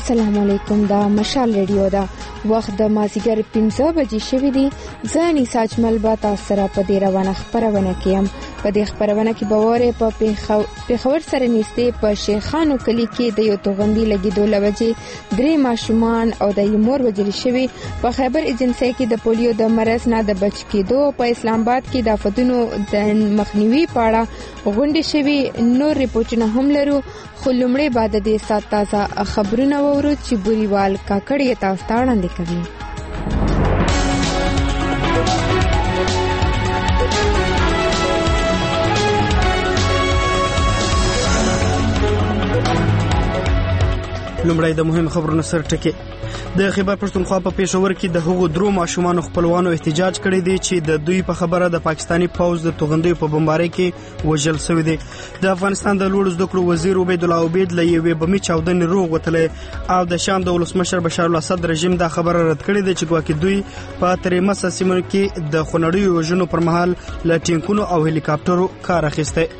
السلام علیکم. دا مشال ریډیو دا وخت د مازیګر 15 بجې شوې دي. زه نسا اجمل با تاسو سره په دې روانه خبرونه کوم. په دې خبرونه کې باور په پیښور سره نږدې په شیخانو کلی کې د یو توغندي لګیدو لوجې 3 ماشومان او د یمور وجل شوی. په خیبر ایجنسی کې د پولیو د مرض نه د بچ کېدو په اسلام آباد کې د آفتونو د مخنیوي پاړه غونډې شوی. نور ریپورتونه هم لرو خو لومړی بعد د دې سات تازه خبرونه وورو چې بوريوال کاکړی تاسو ته وړاندې کوي. لومړی د مهم خبرونو سر ټکی. د خیبر پښتونخوا په پېښور کې د هغو 3 ماشومانو خپلوانو احتجاج کړی دی چې د دوی په خبره د پاکستانی پوز د توغندیو په بمبارۍ کې وژل شوی دی. د افغانستان د لوړ زده کړو وزیر عبید الله عبید له یوې بمي چاودنې روغ وتلی او د شام د ولسمشر بشار الاسد رژیم دا خبره رد کړې ده چې ګواکې دوی په تریمسه سیمه کې د خونړیو وژنو پر مهال له ټینکونو او هلیکاپټرو کار اخیسته.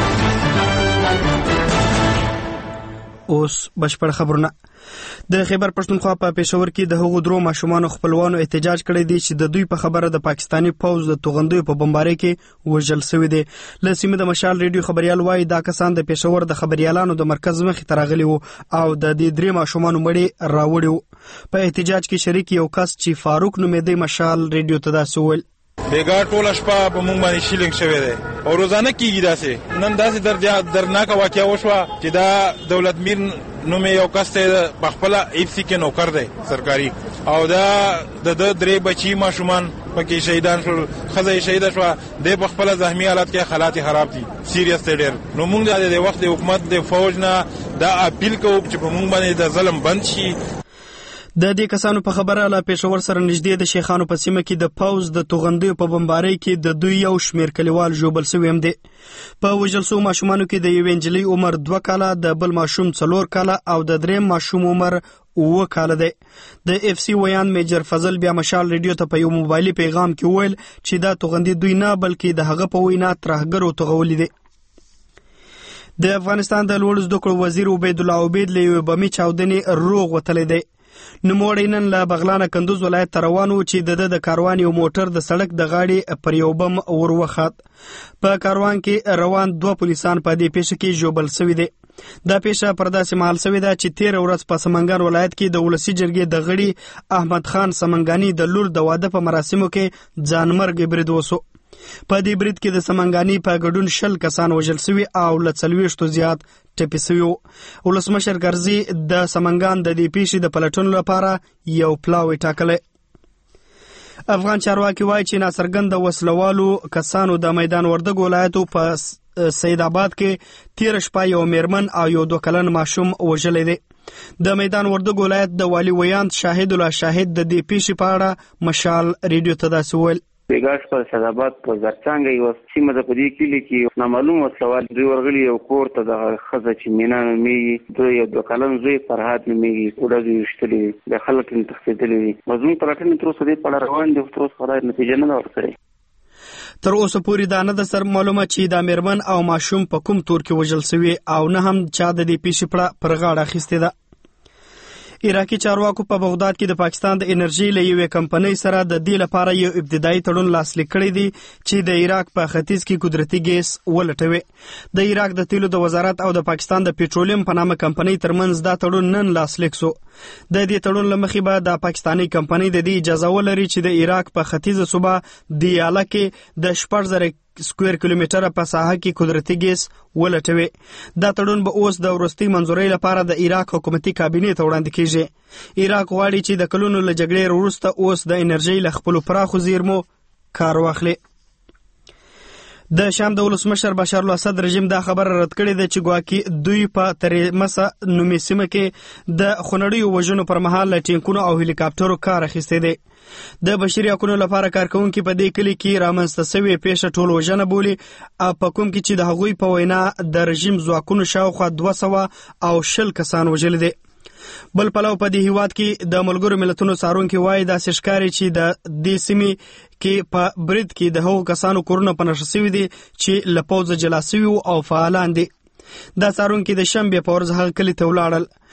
اوس بشپړ خبرونه. د خیبر پښتونخوا په پېښور کې د هغو 3 ماشومانو خپلوانو احتجاج کړی دی چې د دوی په خبره د پاکستانی پوز د توغندیو په بمبارۍ کې وژل شوی دی. له سیمې د مشال ریډیو خبريال وایي دا کسان د پېښور د خبريالانو د مرکز مخې ته راغلي وو او د دې 3 ماشومانو مړي راوړي وو. په احتجاج کې شریک یو کس چې فاروق نومېدی مشال ریډیو ته داسې وویل: بیګا ټول شپه په مونږ باندې شیلینګ شوی دی او روزانه کیږي داسې. نن داسې درناکه واقعیا وشوه چې دا دولت میر نومې یو کس ته په خپل ایف سی کې نوکر دی سرکاري او دا د 3 بچي ماشومان پکې شهیدان شول. خزه شهیده شو د په خپل زخمی حالت کې حالات خراب دي سیریس ته ډېر. نو موږ د وخت د حکومت د فوج نه دا اپیل کوو چې په موږ باندې د ظلم بند شي. د دې کسانو په خبره له پېښور سره نږدې د شیخانو په سیمه کې د پوز د توغندیو په بمبارۍ کې د دوی یو شمیر کلیوال ژوبل شوی هم دي. په وژل شوو ماشومانو کې د یوې نجلۍ عمر 2 کاله، د بل ماشوم 4 کاله او د دریم ماشوم عمر 9 کاله دی. د اف سی ویان میجر فضل بیا مشال ریډیو ته په یو موبایلي پیغام کې وویل چې دا توغندي دوی نه بلکې د هغه په وینا ترهګرو توغولې دي. د افغانستان د لوړ زده کړو وزیر عبید الله عبید له یوې بمي چاودنې روغ وتلی دی. نوموړی نن له بغلان کندوز ولایت ته روان و چې د کاروان یو موټر د سړک د غاړې پر یو بم وروخت. په کاروان کې روان 2 پولیسان په دې پیښه کې ژوبل شوي دي. دا پیښه پر داسې مهال شوې ده چې 13 ورځ په سمنګان ولایت کې د ولسی جرګې د غړي احمد خان سمنګانی د لور د واده په مراسمو کې ځانمرګ برید وسو. په دې برید کې د سمنګانی په ګډون 20 کسان وژل شوي او له 40 زیات ټپي شوي. ولسمشر ګرځي د سمنګان د دې پیښې د پلټنو لپاره یو پلاوی ټاکلی. افغان چارواکي وایي چې ناڅرګند وسلوالو کسانو د میدان وردګ ولایتو په سید آباد کې 13 شپه یو میرمن او یو 2 کلن ماشوم وژلی دی. د میدان وردګ ولایت د والی ویاند شاهد الله شاهد د دې پیښې په اړه مشال ریډیو ته داسې وویل: بیګاش په سیدآباد په زرڅانګه یو سیمه د پدې کلی کې نامعلوم وسوال دوی ورغلي یو کور ته د خزه چې مینا نومېږي دوی یو 2 کلن زوی فرهاد نومېږي وړه دوی وشتلې د خلک تخصیدلې مزون پلټنې تر اوسه دې په اړه روان دي. تر اوسه خدای نتیجه نه ورکړې. تر اوسه پورې دا نه ده سر معلومه چې دا میرمن او ماشوم په کوم تور کې وژل شوي او نه هم چا د دې پیښې پر غاړه اخیستې ده. عراقي چارواکو په بغداد کې د پاکستان د انرژي له یوې کمپنۍ سره د دې لپاره یو ابتدایي تړون لاسلیک کړی دی چې د عراق په ختیځ کې قدرتي ګیس ولټوي. د عراق د تیلو د وزارت او د پاکستان د پېټرولیم په نامه کمپنۍ ترمنځ دا تړون نن لاسلیک شو. د دې تړون له مخې به د پاکستاني کمپنۍ د دې اجازه ولري چې د عراق په ختیځه صوبه دیاله کې د 14,000 سکوير کیلومتر په ساحه کې قدرتي ګیس ولټوي. دا تړون به اوس د وروستي منځورۍ لپاره د عراق حکومتي کابینې ته وړاندې کیږي. عراق غواړي چې د کلونو له جګړې وروسته اوس د انرژي له خپلو پراخو زیرمو کار واخلي. د شام د ولسمشر بشار الاسد رژیم دا خبر رد کړی دی چې ګواکې دوی په تریمسه نومې سیمه کې د خونړیو وژنو پر مهال له ټینکونو او هلیکاپټرو کار اخیستی دی. د بشري حقونو لپاره کارکونکي په دې کلي کې رامنځته شوې پیښه ټول وژنه بولي په کوم کې چې د هغوی په وینا د رژیم ځواکونو شاوخوا 220 کسان وژلي دي. بل پلو په دې هیواد کې د ملګرو ملتونو څارونکي وایي داسې ښکاري چې د دې سیمې کې په برید کې د هغو کسانو کورونه په نښه شوي دي چې له پوځه جلا شوي او فعالان دي. دا څارونکي د شنبې په ورځ هغه کلي ته ولاړل.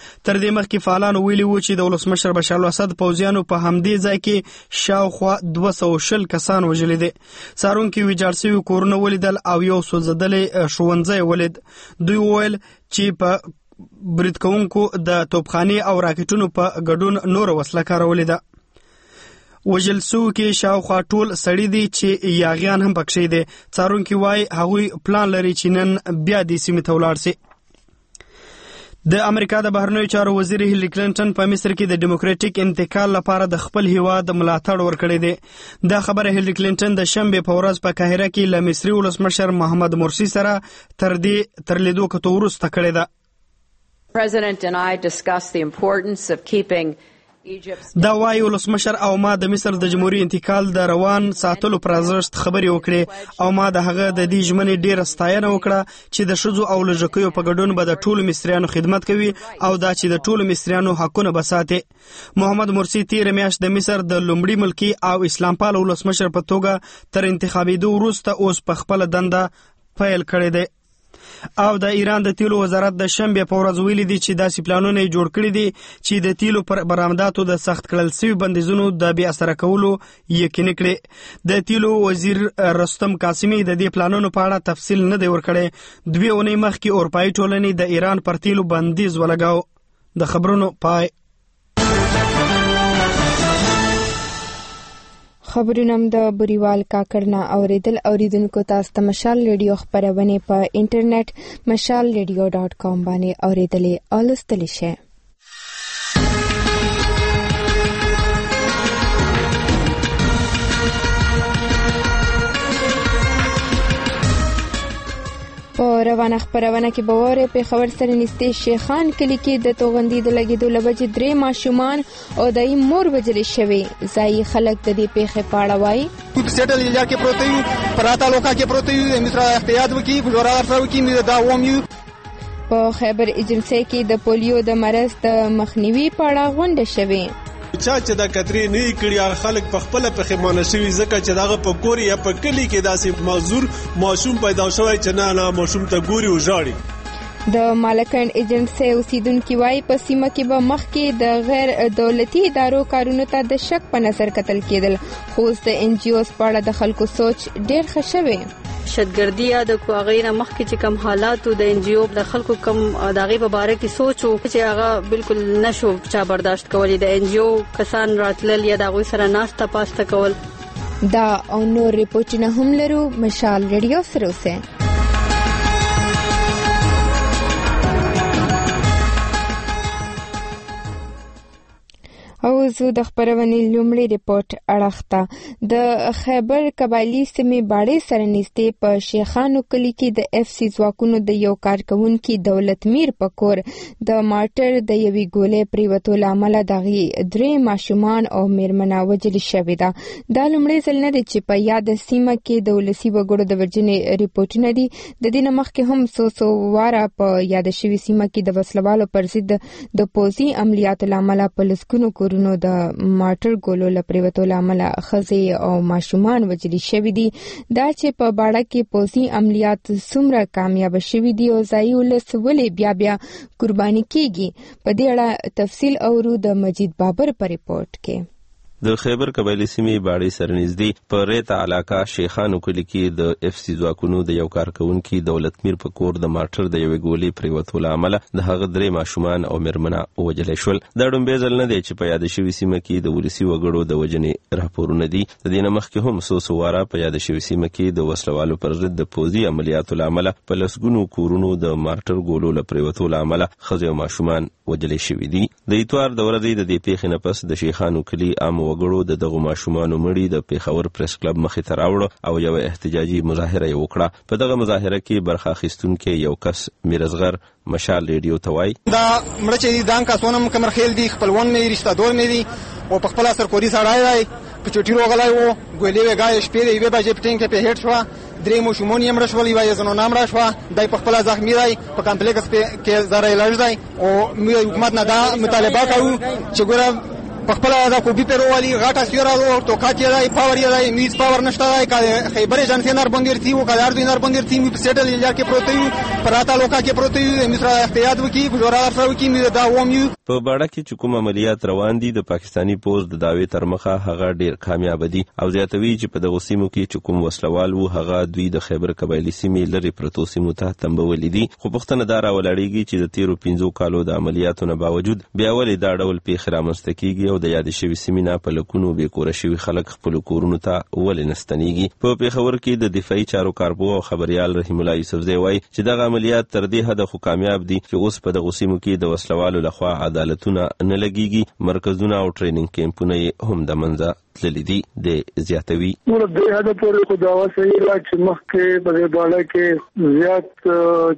تر دې مخکې فعالانو ویلي وو چې د ولسمشر بشار الاسد پوځیانو په همدې ځای کې شاوخوا 220 کسان وژلي دي. څارونکي ویجاړ شوي کورونه ولیدل او یو سوځېدلی ښوونځی ولید. دوی وویل چې په برید کوونکو د توپخانې او راکټونو په ګډون نوره وسله کارولې ده. وژل شوو کې شاوخوا ټول سړي دي چې یاغیان هم پکښې دي. څارونکي وایي هغوی پلان لري چې نن بیا دې سیمې ته ولاړ سي. د امریکا د بهرنیو چارو وزیر هیلری کلینټن په مصر کې د ډیموکراټیک انتقال لپاره د خپل هیواد ملاتړ ورکړی دی. دا خبره هیلری کلینټن د شنبې په ورځ په قاهره کې له مصري ولسمشر محمد مرسي سره تر لیدو کتو وروسته کړې ده. President and I discussed the importance of keeping دا وایي ولسمشر او ما د مصر د جمهوریت انتقال د روان ساتلو پر ارزښت خبرې وکړې او ما د هغه د دې ژمنې ډېره ستاینه وکړه چې د ښځو او لږکیو په ګډون به د ټولو مصریانو خدمت کوي او دا چې د ټولو مصریانو حقونه به ساتي. محمد مرسي تېره میاشت د مصر د لومړي ملکي او اسلام پال ولسمشر په توګه تر انتخابېدو وروسته اوس په خپله دنده پیل کړی دی. او د ایران د تیلو وزارت د شنبې په ورځ ویلي دي چې داسې پلانونه یې جوړ کړي دي چې د تیلو پر برآمداتو د سخت کړل شوي بندیزونو د بې اثره کولو یقیني کړي. د تیلو وزیر رستم قاسمي د دې پلانونو په اړه تفصیل نه دی ورکړی. 2 اونۍ مخکې اروپایي ټولنې د ایران پر تیلو بندیز ولګاو. د خبرونو پای. خبرونه د بریوال کاکړ نه اوریدل. اوریدونکو تاسو ته مشال ریډیو خبرونه په انټرنیټ mashalradio.com باندې اوریدلې او لوستلی شئ. په روانه خبرونه کې باور په خبر سره نږدې شیخان کلی کې د توغندي د لګیدو لبجې 3 ماشومان او دای مور وجل شوی. ځای خلک د دې پیښې په اړه وایي سیټل ایریا کې پروت یو پراته لوکا کې پروت یو مصر احتیاط وکي ګلورا سره وکي مې دا ووم یو. په خیبر ایجنسی کې د پولیو د مرض د مخنیوي په اړه غونډه شوې. چې دا کترې نه کړي خلک په خپل پخمانه شوی ځکه چې داغه په کور یا په کلی کې داسې معذور ماشوم پیدا شوی چې نه ماشوم ته ګوري او ژاړي. د مالکان ایجنسی اوسیدونکو وايي په سیمه کې به مخکې د غیر دولتي ادارو کارونو ته د شک په نظر کتل کېدل خو د ان جی اوز په اړه د خلکو سوچ ډېر ښه شوی. شتګردي یا د کوغینا مخکې چې کم حالات د ان جی او د خلکو کم دغه په باره کې سوچو چې هغه بالکل نشو چا برداشت کولی. د ان جی او کسان راتلل یا دغه سره ناشته پاسته کول. دا او نور ریپورتونه هم لرو. مشال ریډیو سره اوسئ. او زه د خبرونې لومړی ریپورت اړخته د خیبر قبایلی سیمې باړې سره نږدې په شیخانو کلی کې د اف سی ځواکونو د یو کارکونکي دولت میر په کور د مارټر د یوې ګولې پریوتو له امله دغه 3 ماشومان او میرمنه وژل شوې ده. دا لومړی ځل نه دی چې په یاد سیمه کې د ولسي وګړو د وژنې ریپورتونه دي. د دې نه مخکې هم څو واره په یاد شوې سیمه کې د وسلوالو پر ضد د پوځي عملیاتو له امله په لسګونو کورونو د مارټر ګولو له پریوتو له امله ښځې او ماشومان وژل شوي دي. دا چې په باړه کې پوځي عملیات څومره کامیاب شوي دي او ځایي ولس ولې بیا قرباني کیږي په دې اړه تفصیل اورو د مجید بابر په ریپورت کې. د خیبر قبایلی سیمې باړې سره نږدې په ریتا علاقه شیخانو کلي کې د اف سی ځواکونو د یو کارکونکي دولت میر په کور د مارټر د یوې ګولې پریوتو له امله د هغه 3 ماشومان او میرمنه وژل شول. دا ډومبې ځل نه دی چې په یاد شوي سیمه کې د ولسي وګړو د وژنې راپورونه دي. د دې نه مخکې هم څو واره په یاد شوي سیمه کې د وسلوالو پر ضد د پوځي عملیاتو له امله په لسګونو کورونو د مارټر ګولو له پریوتو له امله ښځې او ماشومان وژل شوي دي. د اتوار د ورځې د دې پیښې نه پس د شیخانو کلي عام وګړو د دغو ماشومانو مړي د پیښور پریس کلب مخې ته راوړه او یو احتجاجي مظاهره یې وکړه. په دغه مظاهره کې برخه اخیستونکي یو کس میرزغر مشال ریډیو ته وایي دا مړه چې دان کاسونم کمر خیل دي خپلوان مې رشتہ دار مې دي او په خپل اثر کوری سړای په چټي روغلای وو ګولې وګای شپې دی به بجې پټینګ په هټ شو 3 ماشومان یې مړ شول یو زنو نام را شو دای په خپل زخمی دی په کمپلیکس کې زره علاج دی او موږ حکومت نه دا مطالبه کوو چې ګوره په خپل دا کوبي پرولي غاټه سیرا تو کاچې پاور یې میز پاور نشته خیبر جنسي نار بندر تي او کار دوی نار بندر تي په سیټل یا کې پروتي پراتا لوکا کې پروتي مصر احتیاط وکي ګورا سره وکي دا ووم په باړه کې چې کوم عملیات روان دي د پاکستانی پوز د داوی تر مخه هغه ډیر کامیاب دي او زیاتوي چې په دغه سیمو کې چې کوم وسلوال وو هغه دوی د خیبر قبایلی سیمې لري پروتو سیمو ته تنبولې دي خو پښتنه دار ولاړیږي چې د 13 کالو د عملیاتو نه باوجود بیا ولې دا ډول پیښ رامنځته کیږي او د یاد شوی سیمه په لکونو به کور شوی خلک خپل کورونو ته ولې نستنیږي په پیښور کې د دفاعي چارو کاربو او خبريال رحیم الله یوسفزی وایي چې دغه عملیات تر دې حد خو کامیاب دي چې اوس په دغه سیمو کې د وسلوالو لخوا عدالتونه نه لګيږي مرکزونه او ټریننګ کیمپونه هم د منځه تللی دي د زیاتوي نو د هدا پورې خو دا وسایي چې مخکې په دې ډول کې زیات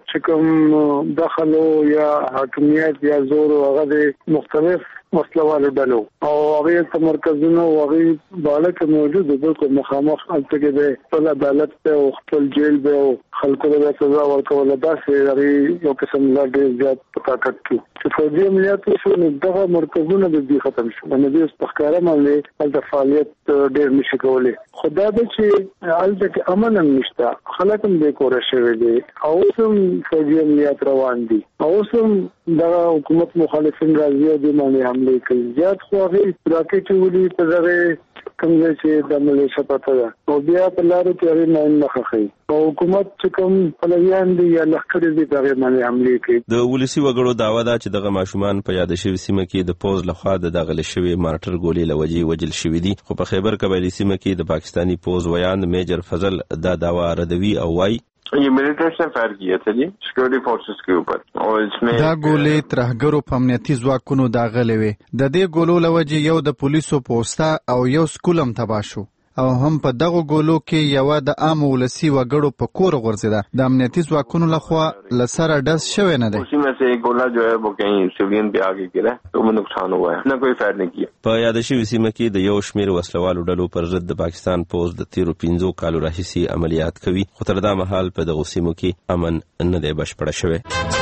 چکم دخلو یا حاکمیت یا زور او هغه مختلف مسلوالو ډلو او هغه تمرکزونه او هغه بالکه موجود دي په مخامخ البته د خپل عدالت او خپل جیل به خلکو له سزا ورکول داسې لري یو قسم لا ډیر زیات طاقت کې چې فوجي عملیات شو نو دغه مرکزونه د دې ختم شو نو د استخباراتي عملیات د فعالیت ډیر نشي کولای خدای دې چې البته امن نشته خلک هم د کور شوی دي او سم فوجي عملیات روان دي او سم د حکومت مخالفین راځي د باندې حمله کوي زیات خو هغه راکټ ولي په ځای کومه چې د ملیشیا پته ده او بیا په لارو کې نه مخخي او حکومت چې کوم پلویان دي یا لخر دي دغه باندې حمله کوي د ولسی وګړو داوا ده چې دغه ماشومان په یاد شوی سیمه کې د پوز لخوا د دغه شوی مارټر ګولې لوجي وجل شوی دي خو په خیبر قبایلی سیمه کې د پاکستانی پوز ویان میجر فضل دا داوا ردوي او وايي ये मिलिट्री ने फायर किया था जी सिक्योरिटी फोर्सेस के ऊपर और इसमें دا ګولې ترهګرو په امنیتي ځواکونو داغلې وي د دې ګولو لوجه یو د پولیسو پوسټا او یو سکولم تباه شو او هم په دغه ګولو کې یو د عام ولسی وګړو په کور غورځیدا د امنیتي ځواکونو لخوا لسره ډز شوی نه دی اسی में से एक गोला जो है वो कहीं सिविलियन पे आके गिरा तो में नुकसान हुआ है ना कोई फायर नहीं किया په یاد شوی سیمه کې د یو شمیر وسلوالو ډلو پر ضد د پاکستان پوز د 13 کالو راهیسي عملیات کوي خو تر دا مهال په دغه سیمو کې امن نه دی بشپړ شوی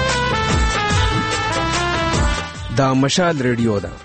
دا مشال ریډیو ده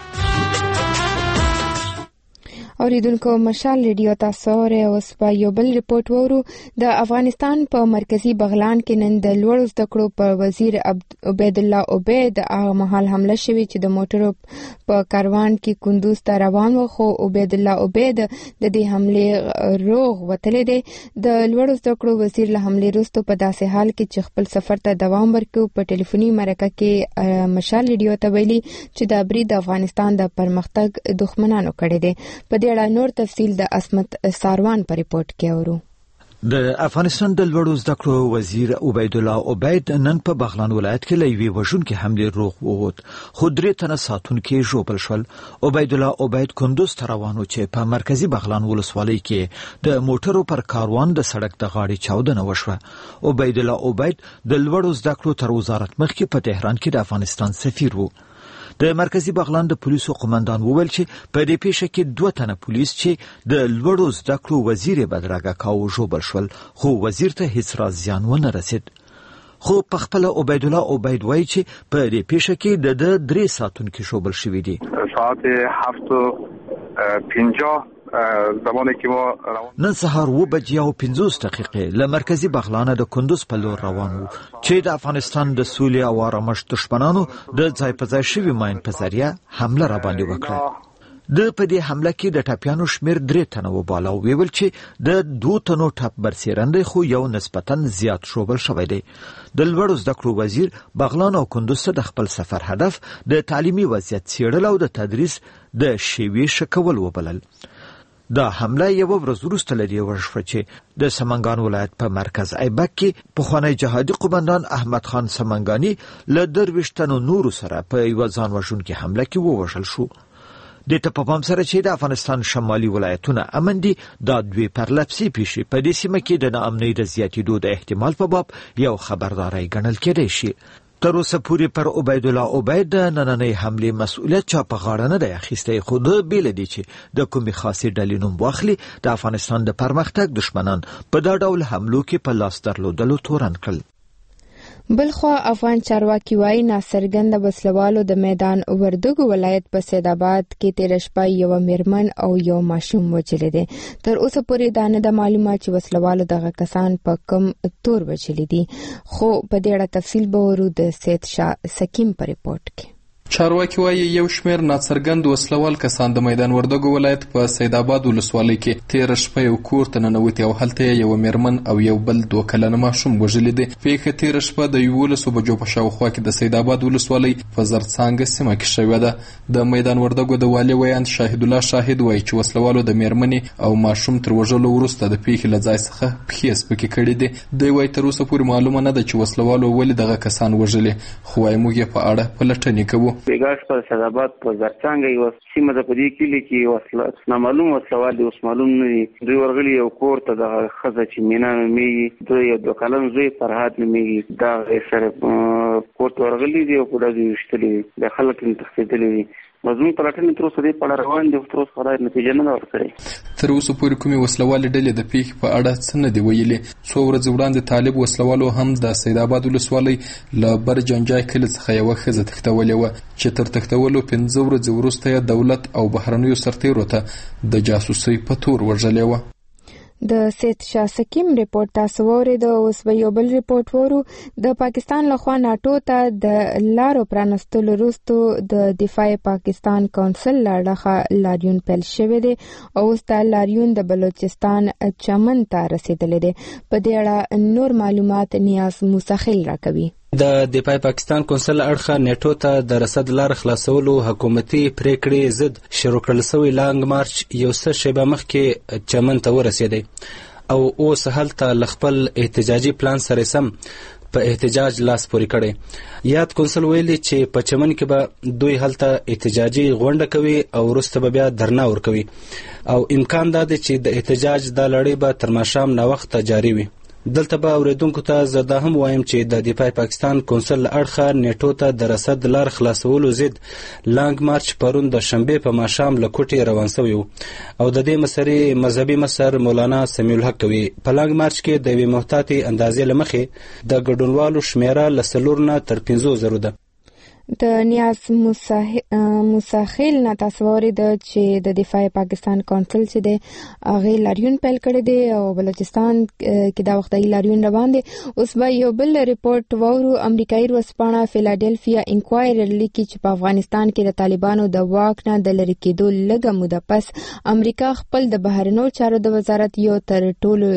اوریدونکو مشال ریډیو تاسو اوس په یو بل ریپورت وورو د افغانستان په مرکزی بغلان کې نن د لوړ زده کړو په وزیر عبید الله عبید هغه مهال حمله شوې چې د موټرو په کاروان کې کندوز ته روان و خو عبید الله عبید د دې حمله روغ وتلې دی د لوړ زده کړو وزیر له حمله وروسته په داسې حال کې چې خپل سفر ته دوام ورکړ په ټلیفوني مرکه کې مشال ریډیو ته ویلي چې د برید افغانستان د پرمختګ دښمنانو کړی دی په نور تفصیل د اسمت ساروان په ریپورت کې اورو د افغانستان د لوړو زده کړو وزیر عبید الله عبید نن په بغلان ولایت کې لوي وژونکي حمله روغ ووت خو درې تنه ساتونکي ژوبل شول عبید الله عبید کندوز ته روان و چې په مرکزی بغلان ولسوالۍ کې د موټرو پر کاروان د سړک د غاړې چاودنه وشوه عبید الله عبید د لوړو زده کړو تر وزارت مخکې په تهران کې د افغانستان سفیر وو د مرکزی بغلان د پولیسو قومندان وویل چې په دې پیښه کې 2 تنه پولیس چې د لوړو زده کړو وزیر بدرګه کاوه ژوبل شول خو وزیر ته هیڅ را زیان ونه رسید خو په خپل عبید الله عبید وایي چې په دې پیښه کې د 3 ساتونکو ژوبل شوي دي ساعت 7:50 زمانه کې مو نن سهار 7:50 له مرکزی بغلان د کندوز په لور روان وو چې د افغانستان د سولې او آرامښت دښمنانو د ځای په ځای شوي ماین په ذریعہ حمله را باندې وکړه د په دې حمله کې د ټاپیانو شمیر 3 تنه وباله او ویل چې د 2 تنو ټاپ برسیرنده خو یو نسبتا زیات شوبل شوی دی د لوړو زده کړو وزیر بغلان او کندوز ته د خپل سفر هدف د تعلیمي وضعیت څیړل او د تدریس د شیوې شکول وبلل دا حمله یو ورځ وروسته لري ورشوه چې د سمنګان ولایت په مرکز ایبک کې پخوانی جهادي قومندان احمد خان سمنګانی له 23 نورو سره په یو ځان وژونکي حمله کې ووژل شو د ته په پام سره چې د افغانستان شمالي ولایتونه امن دي دا دوی پرلپسې پیښې په دې سیمه کې د ناامنۍ د زیاتېدو د احتمال په باب یو خبرداري ګڼل کېدای شي تر اوسه پورې پر عبید الله عبید د نننۍ حملې مسؤلیت چا په غاړه نه دی اخیستی خو د بیل دي چې د کومې خاصې ډلې نوم واخلي د افغانستان د پرمختګ دښمنان په دا ډول حملو کې په لاس درلودلو تورن کړل بلخوا افغان چارواکي وايي ناڅرګنده وسلوالو د میدان وردګو ولایت په سیدآباد کې تیر شپه یو میرمن او یو ماشوم وچلې دي. تر اوسه پورې دا نه د معلومات چې وسلوالو دغه کسان په کوم تور وچلې دي، خو په دې اړه تفصیل به ورو د سید شاه سکیم په ریپورت کې. چارواکي وايي یو شمېر ناڅرګند وسلوال کسان د میدان وردګو ولایت په سیدآباد ولسوالۍ کې تیر شپه یو کور ته ننوتي او هلته یو میرمن او یو بل 2 کلنه ماشوم وژلي دي. پیښه تیر شپه د 11 بجو په شاوخوا کې د سیدآباد ولسوالۍ په زرڅانګه سیمه کې شوې ده. د میدان وردګو د والي ویاند شاهد الله شاهد وايي چې وسلوالو د میرمنې او ماشوم تر وژلو وروسته د پیښې له ځای څخه پښې سپکې کړې دي. دوی وايي تر اوسه پورې معلومه نه ده چې وسلوالو ولې دغه کسان وژلي، خو وايي موږ یې په اړه پلټنې کوو. بیګاش په سیدآباد په زرڅانګه یو سیمه د پدې کلی کې وسله نامعلوم وسلوال دي، اوس معلوم نه دي. دوی ورغلي یو کور ته د خزه چې مینا نومیږي، دوی یو 2 کلن زوی فرهاد نومیږي، دا سره کور ته ورغلي دي او په دې وشتلې د خلک تخصیدلې دي. مزمون پلاتنې تر اوسه دې په اړه روان دي، تر اوسه خدای نتیجه نه ورکړي. تر اوسه پورې کومې وسلوالې ډلې د پیښې په اړه څه نه دي ویلي. څو ورځې وړاندې طالب وسلوالو هم د سیدآباد ولسوالۍ له برجنجای کلي څخه یوه ښځه تښتولې وه چې تر تښتولو 15 ورځې وروسته یې دولت او بهرنیو سرتیرو ته د جاسوسۍ په تور وژلې وه. د سید شاه سکیم ریپورت تاسو واورید. اوس به یو بل ریپورت وورو. د پاکستان لخوا ناټو ته د لارو پرانستلو وروسته د دفاع پاکستان کونسل لړخه لاریون پیل شوی دی او اوس دا لاریون د بلوچستان چمن ته رسیدلی دی. په دې اړه نور معلومات نیاز موسخیل راکوي. د دفاع پاکستان کونسل اړخه نیټو ته د رسد لار خلاصولو حکومتي پریکړې ضد شروع کړل شوی لانګ مارچ یو څه شیبه مخکې چمن ته ورسېدی او اوس هلته خپل احتجاجي پلان سره سم په احتجاج لاس پورې کړی. یاد کونسل ویلي چې په چمن کې به دوی هلته احتجاجي غونډه کوي او وروسته به بیا درنا ورکوي او امکان دا دی چې د احتجاج دا لړۍ به تر ماښام ناوخته جاري وي. دلته به اوریدونکو ته زه دا هم وایم چې د دفاع پاکستان کونسل اړخه نیټو ته د رسد لار خلاصولو ضد لانګ مارچ پرون د شنبې په ماښام له کوټې روان شوی او د دې مسرې مذهبي مشر مولانا سمیع الحق کوي. په لانګ مارچ کې د یوې محتاطې اندازې له مخې د ګډونوالو شمیره له 4 نه تر 15,000 ده. د نیاز موسخیل نه تاسو واورید چې د دفاع پاکستان کونسل چې د هغه لاریون پیل کړی دی او بلوچستان کې دا وخت د لاریون روان دی. اوس به یو بل ریپورت وورو. امریکایي ورځپاڼه فیلادلفیا انکوایرر لیکي چې په افغانستان کې د طالبانو د واک نه د لری کېدو لږه موده پس امریکا خپل د بهرنیو چارو د وزارت یو تر ټولو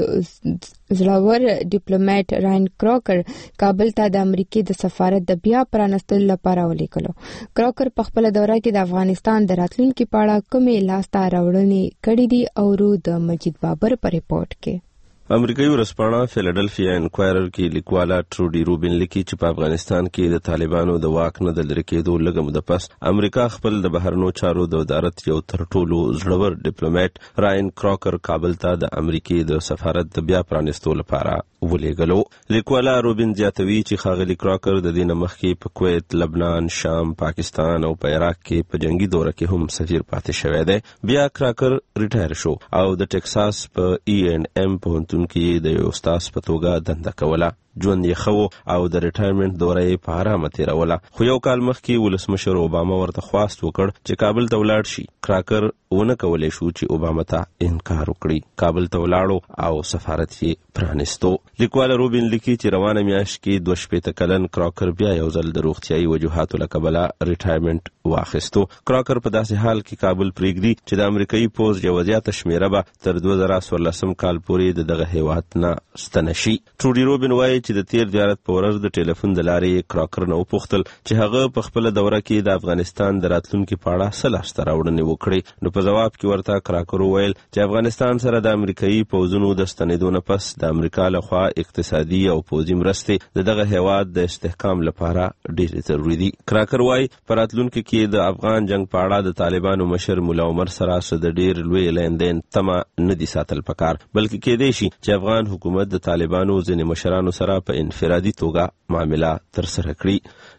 زړور ډیپلوماټ راین کراکر کابل ته د امریکای د سفارت د بیا پرانستلو لپاره ولیکلو. کراکر په خپل دوره کې د افغانستان د راتلونکي په اړه کومې لاسته راوړنې کړې دي او رو د مجید بابر په ریپورت کې. امریکایي ورځپاڼه فیلادلفیا انکوایرر کې لیکواله ټروډي روبین لیکي چې په افغانستان کې د طالبانو د واک نه د لری کېدو لږه موده پس امریکا خپل د بهرنیو چارو د وزارت یو تر ټولو زړور ډیپلوماټ راین کراکر کابل ته د امریکای د سفارت د بیا پرانستلو لپاره ولیږلو. لیکواله روبین زیاتوي چې ښاغلي کراکر د دې نه مخکې په کویت، لبنان، شام، پاکستان او په عراق کې په جنگي دوره کې هم سفیر پاتې شوی دی. بیا کراکر ریټایر شو او د ټکساس په E&M پوهنتون کې د یو استاد په توګه دنده کوله. ژوند یې ښه او د ریټایرمنټ دوره یې په ارامه تیروله. خو یو کال مخکې ولسمشر اوباما ورته خواست وکړ چې کابل ته ولاړ شي. کراکر ونه کولی شو چې اوباما ته انکار وکړي. کابل ته ولاړو او سفارت یې پرانستو. لیکواله روبین لیکي چې روانه میاشت کې 22 کلن کراکر بیا یو ځل د روغتیایي وجوهاتو له کبله ریټایرمنټ واخیستو. کراکر په داسې حال کې کابل پریږدي چې د امریکایي پوځ یوه زیاته شمیره به تر 2014 کال پورې دغه هیواد نه ستنه شي. ټروډي روبین وایي چې د تیر زیارت په ورځ د ټلیفون د لارې کراکر نه وپوښتل چې هغه په خپل دوره کې د افغانستان د راتلونکي په اړه څه لاسته راوړنې وکړي. نو په جواب کې ورته کراکر وویل چې افغانستان سره د امریکایي پوځونو د ستنېدو نه پس د امریکا لخوا اقتصادي او پوځي مرستې دغه هیواد د استحکام لپاره ډېرې ضروري دي. کراکر وایي په راتلونکي کې د افغان جنگ په اړه د طالبانو مشر مولا عمر سره څه د ډېر لوی لیندین تمه نه دي ساتل پکار، بلکې کېدای شي چې افغان حکومت د طالبانو ځینې مشرانو سره په انفرادي توګه معامله ترسره کړي.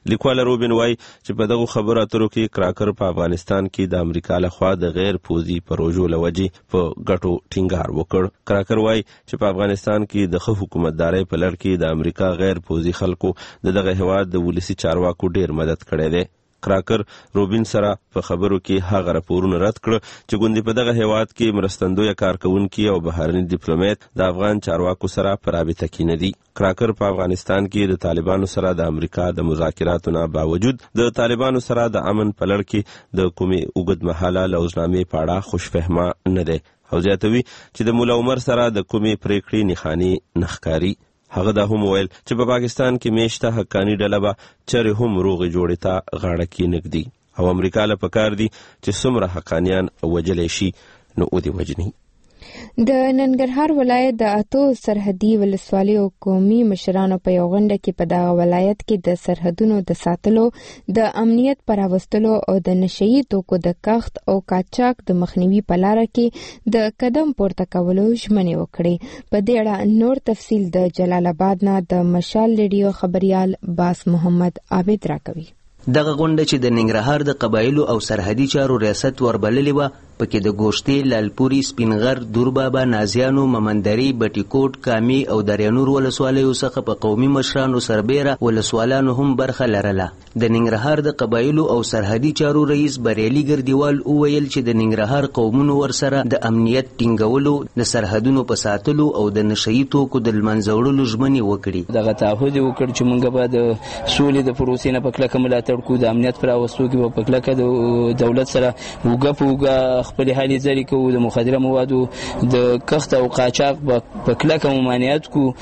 لیکوال روبین وای چې په دغه خبرو اترو کې کراکر په افغانستان کې د امریکا لخوا د غیر پوځي پروژو لوجې په ګټو ټینګار وکړ. کراکر وای چې په افغانستان کې د ښه حکومتدارۍ په لړ کې د امریکا غیر پوځي خلکو دغه هیواد د ولسي چارواکو ډیر مدد کړی دی. کراکر روبین سره په خبرو کې هغه راپورونه رد کړ چې ګوندې په دغه هیواد کې مرستندویه کارکونکي او بهرني ډیپلوماټ د افغان چارواکو سره په رابطه کې نه دي. کراکر په افغانستان کې د طالبانو سره د امریکا د مذاکراتو نه باوجود د طالبانو سره د امن په لړ کې د کومې اوږدمهاله لوزنامې په اړه خوشفهمه نه دی او زیاتوي چې د مولا عمر سره د کومې پریکړې نښانې نه ښکاري. هغه دا هم ویل چې په پاکستان کې میشته حقاني ډله به چرې هم روغې جوړې ته غاړه کېنږدي او امریکا له پکار دي چې څومره حقانیان وجلی شي نو ودې وجني. د ننګرهار ولایت د 8 سرحدي ولسوالیو قومي مشرانو په یو غونډه کې په دغه ولایت کې د سرحدونو د ساتلو، د امنیت پراوستلو او د نشئی توکو د کښت او قاچاق د مخنیوي په لاره کې د قدم پورته کولو ژمنې وکړې. په دې اړه نور تفصیل د جلال آباد نه د مشال ریډیو خبريال باس محمد عابد راکوي. دغه غونډه چې د ننګرهار د قبایلو او سرحدي چارو ریاست وربللې وه پکې د ګوشتې، لالپوري، سپینغر، دوربابا، نازیانو، ممندري، بټیکوټ، کامي او دریانور ولسوالیو څخه په قومي مشرانو سربیره ولسوالانو هم برخه لرله. د ننګرهار د قبایلو او سرحدي چارو رئیس بریالي ګردیوال وویل چې د ننګرهار قومونو ورسره د امنیت ټینګولو، د سرحدونو په ساتلو او د نشئی توکو د لمنځه وړلو ژمنې وکړي. دغه تعهد وکړ چې موږ به د سولې د پروسې نه په کلکه ملاتړ کوو، د امنیت پر راوستو کې په کلکه د دولت سره اوږه په اوږه خپل هلې ځلې کوو، د مخدره موادو د کښت او قاچاق په کلکه ممانعت کوو،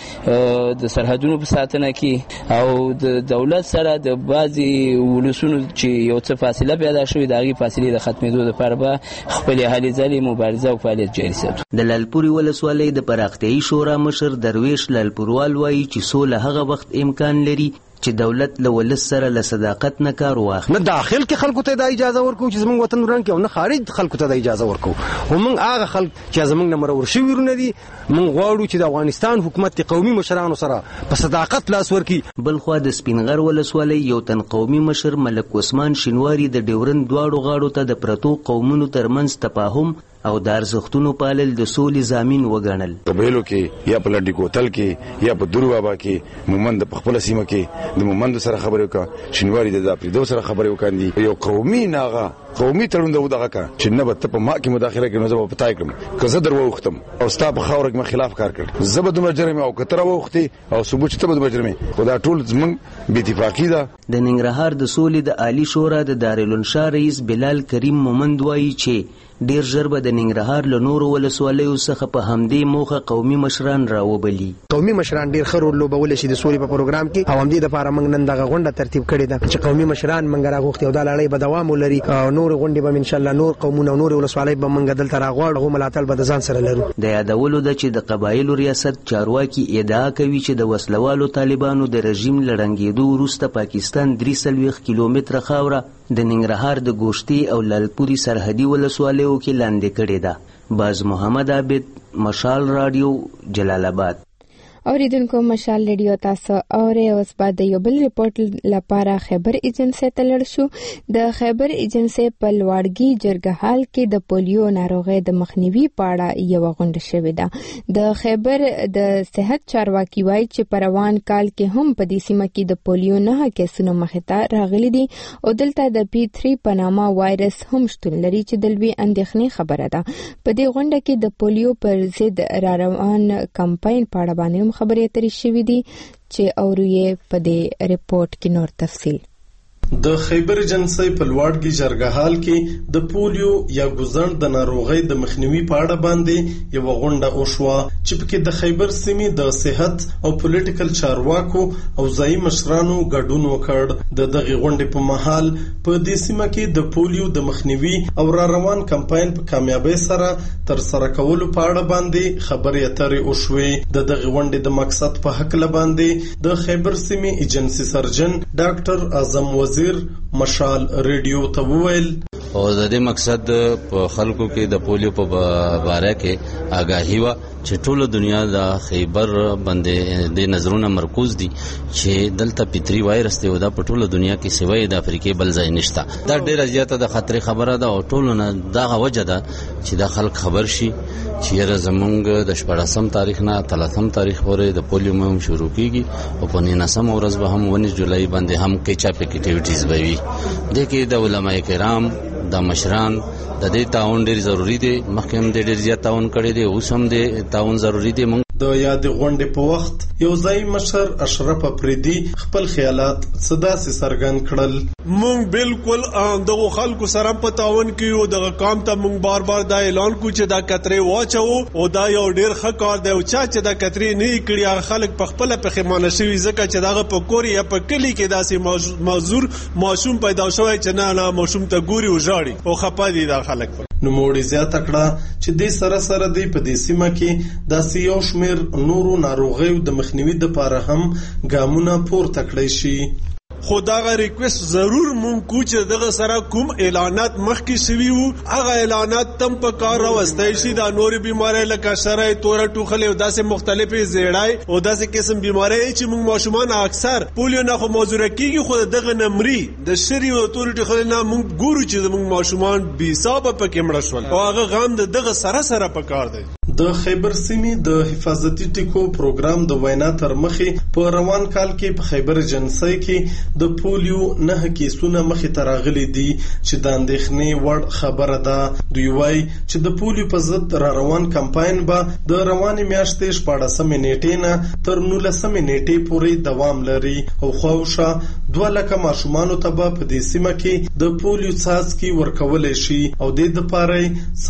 د سرحدونو په ساتنه کې او د دولت سره د بعضې ولسونو چې یو څه فاصله پیدا شوې د هغې فاصلې د ختمېدو دپاره به خپلې هلې ځلې مبارزه او فعالیت جاري ساتو. د لالپوري ولسوالۍ د پراختیایي شورا مشر درویش لالپوروال وایي چې سوله هغه وخت امکان لري چې دولت له ولس سره له صداقت نه کار واخلي. نه داخل کې خلکو ته د اجازه ورکو چې زموږ وطن وران کې او نه خارج خلکو ته د اجازه ورکو. او موږ هغه خلک چې زموږ نه مرور شوي ورونه دي، موږ غواړو چې د افغانستان حکومت د قومي مشرانو سره په صداقت لاس ورکړي. بل خوا د سپینغر ولسوالۍ یو تن قومي مشر ملک عثمان شینواری د ډیورند دواړو غاړو ته د پرتو قومونو ترمنځ تفاهم او د ارزښتونو پالل د سولې ضامن وګڼل. قبایلو کې یا په لنډي کوتل کې یا په دوربابا کې مومند په خپل سیمه کې د مومند سره خبرې وکړه، شینواری د داپریدو سره خبرې وکړي. یو قومي ناغه قومي تړون د ودغه کا چې نه به ته په ما کې مداخله کوي، نو زه به پتاي کړم که زه در وختم او ستا په خاور کې خلاف کار کړ، زه به دومره جرم او کتره وختي او ثبوت ته به دومره جرم. خدا ټول زمونږ بې اتفاقي ده. د ننګرهار د سولې د عالی شورا د دارالانشا رئیس بلال کریم مومند وایي چې ډیر ژر به د ننګرهار له نورو ولسوالیو څخه په همدې موخه قومي مشران راوبلي. قومي مشران ډیر ښه رول لوبولی شي د سولې په پروګرام کې او همدې دپاره موږ نن دغه غونډه ترتیب کړې ده چې قومي مشران موږ راغوښتي او دا لړۍ به دوام ولري او نور غونډې به انشاءالله نور قومونه او نور ولسوالۍ به موږ دلته راغواړو، هغو ملاتړ به د ځان سره لرو. د یادولو ده چې د قبایلو ریاست چارواکي ادعا کوي چې د وسلوالو طالبانو د رژیم له ړنګېدو وروسته پاکستان 43 کیلومتره خاوره د ننګرهار د ګوشتې او لالپوري سرحدي ولسوالیو کې لاندې کړې ده. باز محمد عابد، مشال رادیو، جلال آباد. اوریدونکو مشال ریډیو تاسو اورئ. اوس بعد د یو بل ریپورټ لپاره خیبر ایجنسی ته لاړ شو. د خیبر ایجنسی په لوړګي جرګهال کې د پولیو ناروغۍ د مخنیوي په اړه یو غونډه شوې ده. د خیبر د صحت چارواکي وایي چې په روان کال کې هم په دې سیمه کې د پولیو 9 کیسونه مخې ته راغلي دي او دلته د P3 په نامه وایرس هم شتون لري چې د لوی اندېښنې خبره ده. په دې غونډه کې د پولیو پر ضد را روان کمپاین په اړه باندې خبرې اترې شوې دي چې اورو یې په دې ریپورت کې نور تفصیل. د خیبر ایجنسی په لوړګي جرګهال کې د پولیو یا ګوزڼ د ناروغۍ د مخنیوي په اړه باندې یو غونډه وشوه چې پکې د خیبر سیمې د صحت او پولیټیکل چارواکو او ځایي مشرانو ګډون وکړ. د دغه غونډې په مهال په دې سیمه کې د پولیو د مخنیوي او را روان کمپاین په کامیابی سره تر سره کولو په اړه باندې خبرې اترې وشوې. د دغه غونډې د مقصد په حق باندې د خیبر سیمې ایجنسی سرجن ډاکټر اعظم وزیر مشال ریډیو ته وویل او د دې مقصد په خلکو کې د پولیو په باره کې آگاهی و چې ټوله دنیا د خیبر باندې د نظرونو مرکز دي چې دلته پیتري وایرس دی او دا په ټوله دنیا کې سوی د افریقې بل ځای نشته. دا ډیره زیاته د خطر خبره ده او ټولو نه دغه وجه ده چې د خلک خبر شي چې یره زمونږ د 14 تاریخ نه 30 تاریخ پورې د پولیو مهم شروع کیږي او په 19 ورځ به هم 19 جولای باندې هم کې چاپ اکټیویټیز به وي. د کې د علماء کرام د مشران د دې تعاون ډیر ضروری دی. مخکې هم ډیر زیات تعاون کړی دی، اوس هم د تعاون ضروری دی. د یاد غونډې په وخت یو ځای مشر اشرف افریدي خپل خیالات صداسي څرګند کړل. مونږ بالکل دغه خلکو سره په تعاون کې او دغه کام ته مونږ بار بار دا اعلان کوو چې دا کترې واچو او دا یو ډیر ښه کار دی او چې دا کترې نه کړی خلک په خپل پخمانه شوی ځکه چې دغه په کوري یا په کلی کې داسې معذور ماشوم پیدا شوی چې نه ماشوم ته ګوري او ژاړي او خپه دي دا خلک. نو موړي زیاته کړه چې د سره د په دې سیمه کې د سیو شمیر نورو ناروغیو د مخنیوي لپاره هم ګامونه پورته کړی شي. خداغه ریکوست ضرور مونږ کو چې دغه سره کوم اعلانات مخکې شوي وو هغه اعلانات تم په کار راوستای شي. دا نورې بیماری لکه شرای تور ټوخلې او داسې مختلفې زیړای او داسې قسم بیماری چې مونږ ماشومان اکثر پولیو نه خو موضوع کیږي خو دغه نمرې د شری او تور ټوخلې نه مونږ ګورو چې مونږ ماشومان بي حساب پکې مړ شول او هغه غام دغه سره په کار دی. د خیبر سیمې د حفاظتي ټیکو پروګرام د وینا تر مخې په روان کال کې په خیبر جنسي کې د پولیو 9 کیسونه مخې ته راغلي دي چې د اندېښنې وړ خبره ده. دوی وایي چې د پولیو په ضد را روان کمپاین به د روانې میاشتې 14 نیټې نه تر 19 نیټې پورې دوام لري او خواوشا 2 لکه ماشومانو ته به په دې سیمه کې د پولیو څاڅکي ورکول شي او د لپاره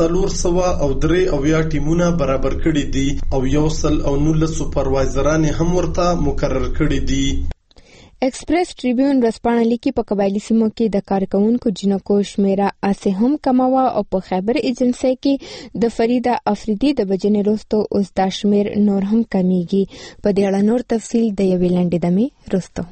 403 ټیمونه برابر کړي دي او 119 سپروایزران هم ورته مقرر کړي دي. ایکسپریس ټریبیون ورځپاڼه لیکي په قبایلی سیمو کې د کارکونکو جنکو شمیره اسه هم کماوه او په خیبر ایجنسی کې د فریده افریدي د بجنې وروسته اوس دا شمیر نور هم کمیږي. په دې اړه نور تفصیل د یوې لنډې دمې وروسته.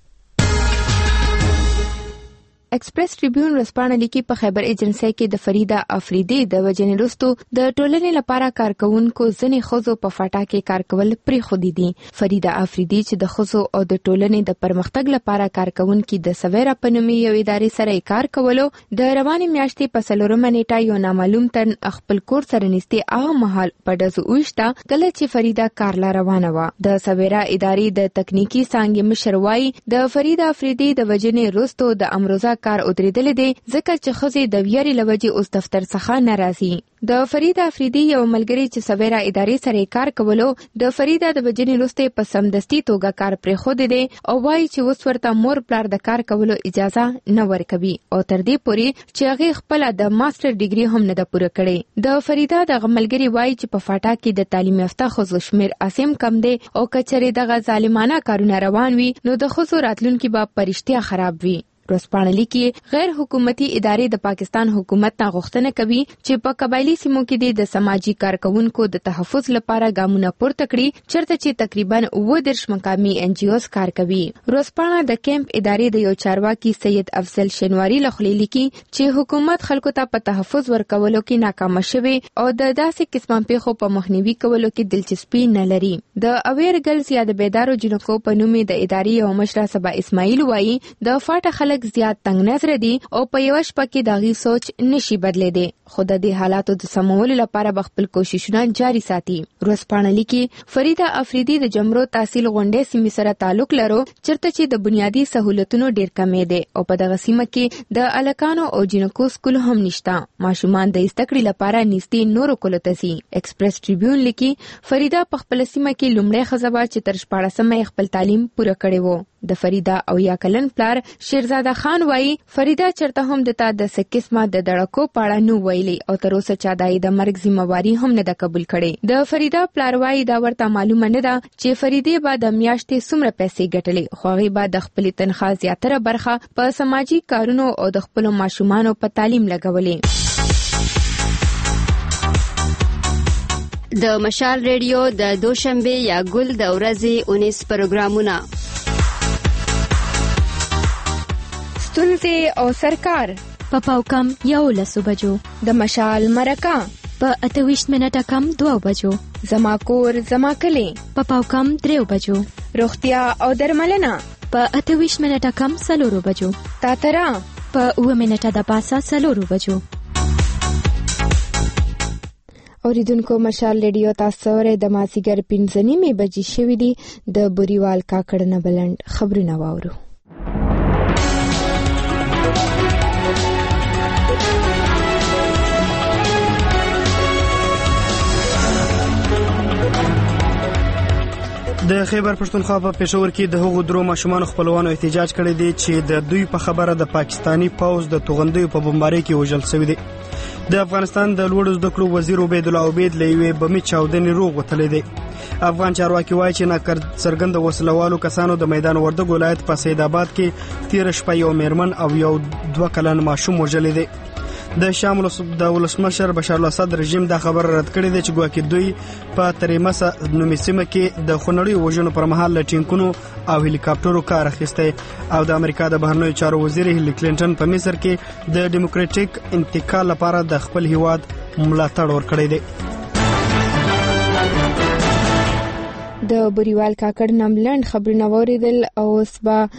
ایکسپریس ټریبیون ورځپاڼه لیکي په خیبر ایجنسی کې د فریده افریدي د وجنې وروسته د ټولنې لپاره کارکونکو ځینې ښځو په فاټا کې کار کول پرېښودي دي. فریده افریدي چې د ښځو او د ټولنې د پرمختګ لپاره کارکونکي د سویرا په نومي یو ادارې سره کار کولو د روانې میاشتې په 4 نیټه یو نامعلوم تن خپل کور سره نږدې هغه مهال په ډزو وشته کله چې فریده کار لا روانه وه. د سویرا ادارې د تکنیکی څانګې مشر وایي د فریده افریدي د وجنې وروسته د امروزه کار ودرېدل دي ځکه چې ښځې د ویاري لوجې اوس دفتر څخه ناراضي. د فریده افریدي یو ملګری چې سویرا ادارې سره کار کولو د فریده د وجنې وروسته په سمدستي توګه کار پرېښودی دی او وایي چې اوس ورته مور پلار د کار کولو اجازه نه ورکوي او تر دې پورې چې هغه خپل د ماستر ډیګري هم نه ده پوره کړې. د فریده د ملګری وایي چې په فاټا کې د تعلیم یافته ښځو شمیر اسیم کم دی او کچره دغه ظالمانه کارونه روان وي نو د ښځو راتلونکي به پرشتیا خراب وي. ورځپاڼه لیکي غیر حکومتي ادارې د پاکستان حکومت نه غوښتنه کوي چې په قبایلی سیمو کې د سماجی کارکونکو د تحفظ لپاره ګامونه پورته کړي چرته چې تقریبا 30 مقامي ان جی اوز کار کوي. ورځپاڼه د کیمپ ادارې د یو چارواکي سید افضل شنواری لخوا لیکي چې حکومت خلکو ته په تحفظ ورکولو کې ناکام شوی او د داسې قسمه پیښو په مخنیوي کولو کې دلچسپي نه لري. د اویر ګرلز یا د بیدارو جنکو په نوم د ادارې یو مشره سبا اسماعیل وایي د فاټا خلک زیات تنگ نظر دي او په یو شپه کې داغي سوچ نشي بدلیدي. خود د حالاتو د سمولو لپاره خپل کوششونه جاري ساتي. ورځپاڼه لیکي فریده افریدي د جمرو تحصیل غونډې سیمې سره تعلق لرو چرته چې د بنیادی سہولتونو ډیر کمې دي او په دغه سیمه کې د الکانو او جنکو سکول هم نشته. ماشومان د استکړې لپاره نږدې نورو کولو ته ځي. ایکسپریس ټریبیون لیکي فریده په خپل سیمه کې لومړی ښځه وه چې تر 14 خپل تعلیم پوره کړی وو. د فریده او یا کلن پلار شیرزاده خان وایي فریده چرته هم د تا د سکسمه د دړکو پاړه نو ویلي او تر اوسه چا دای د مرګ ذمہواری هم نه د قبول کړي. د فریده پلار وایي دا ورته معلومه نه ده چې فریده به د میاشتې څومره پیسې ګټلې خو هغه به د خپل تنخواه زیاتره برخه په سماجی کارونو او د خپل ماشومانو په تعلیم لګولې. د مشال ریډیو د دوشنبه یا ګل د ورځې 19 پروګرامونه ستونزې او سرکار په پاو کم 11 بجو، د مشال مرکه په 28 منټه کم 2 بجو، زما کور زما کلی په پاو کم 3 بجو، روغتیا او درملنه په 28 منټه کم 4 بجو، تاترا په 9 منټه د پاسه 4 بجو. اوریدونکو مشال ریډیو تاسو ورې د مازیګر 5:30 بجې شوې دي. د بوریوال کاکړ نه بلند خبرونه واورو. د خیبر پښتونخوا په پېښور کې د هغو درو ماشومانو خپلوانو احتجاج کړی دی چې د دوی په خبره د پاکستانی پوځ د توغندیو په بمبارۍ کې وژل شوی دی. د افغانستان د لوړو زده کړو وزیر عبید الله عبید له یوې بمي چاودنې روغ وتلی دی. افغان چارواکي وایي چې ناڅرګند وسلوالو کسانو د میدان وردګ ولایت په سید آباد کې 13 شپه یو میرمن او یو 2 کلن ماشوم وژلی دی. د شام د ولسمشر بشار الاسد رژیم دا خبر رد کړی دی چې ګواکې دوی په تریمسا نومي سیمه کې د خونړیو وژنو پر مهال له ټینکونو او هلیکاپټرو کار اخیستی. او د امریکا د بهرنیو چارو وزیر هیلي کلینټن په مصر کې د ډیموکراټیک انتقال لپاره د خپل هیواد ملاتړ ورکړی دی. د بوریوال کاکړ نملند خبرونه واوریدل او اوس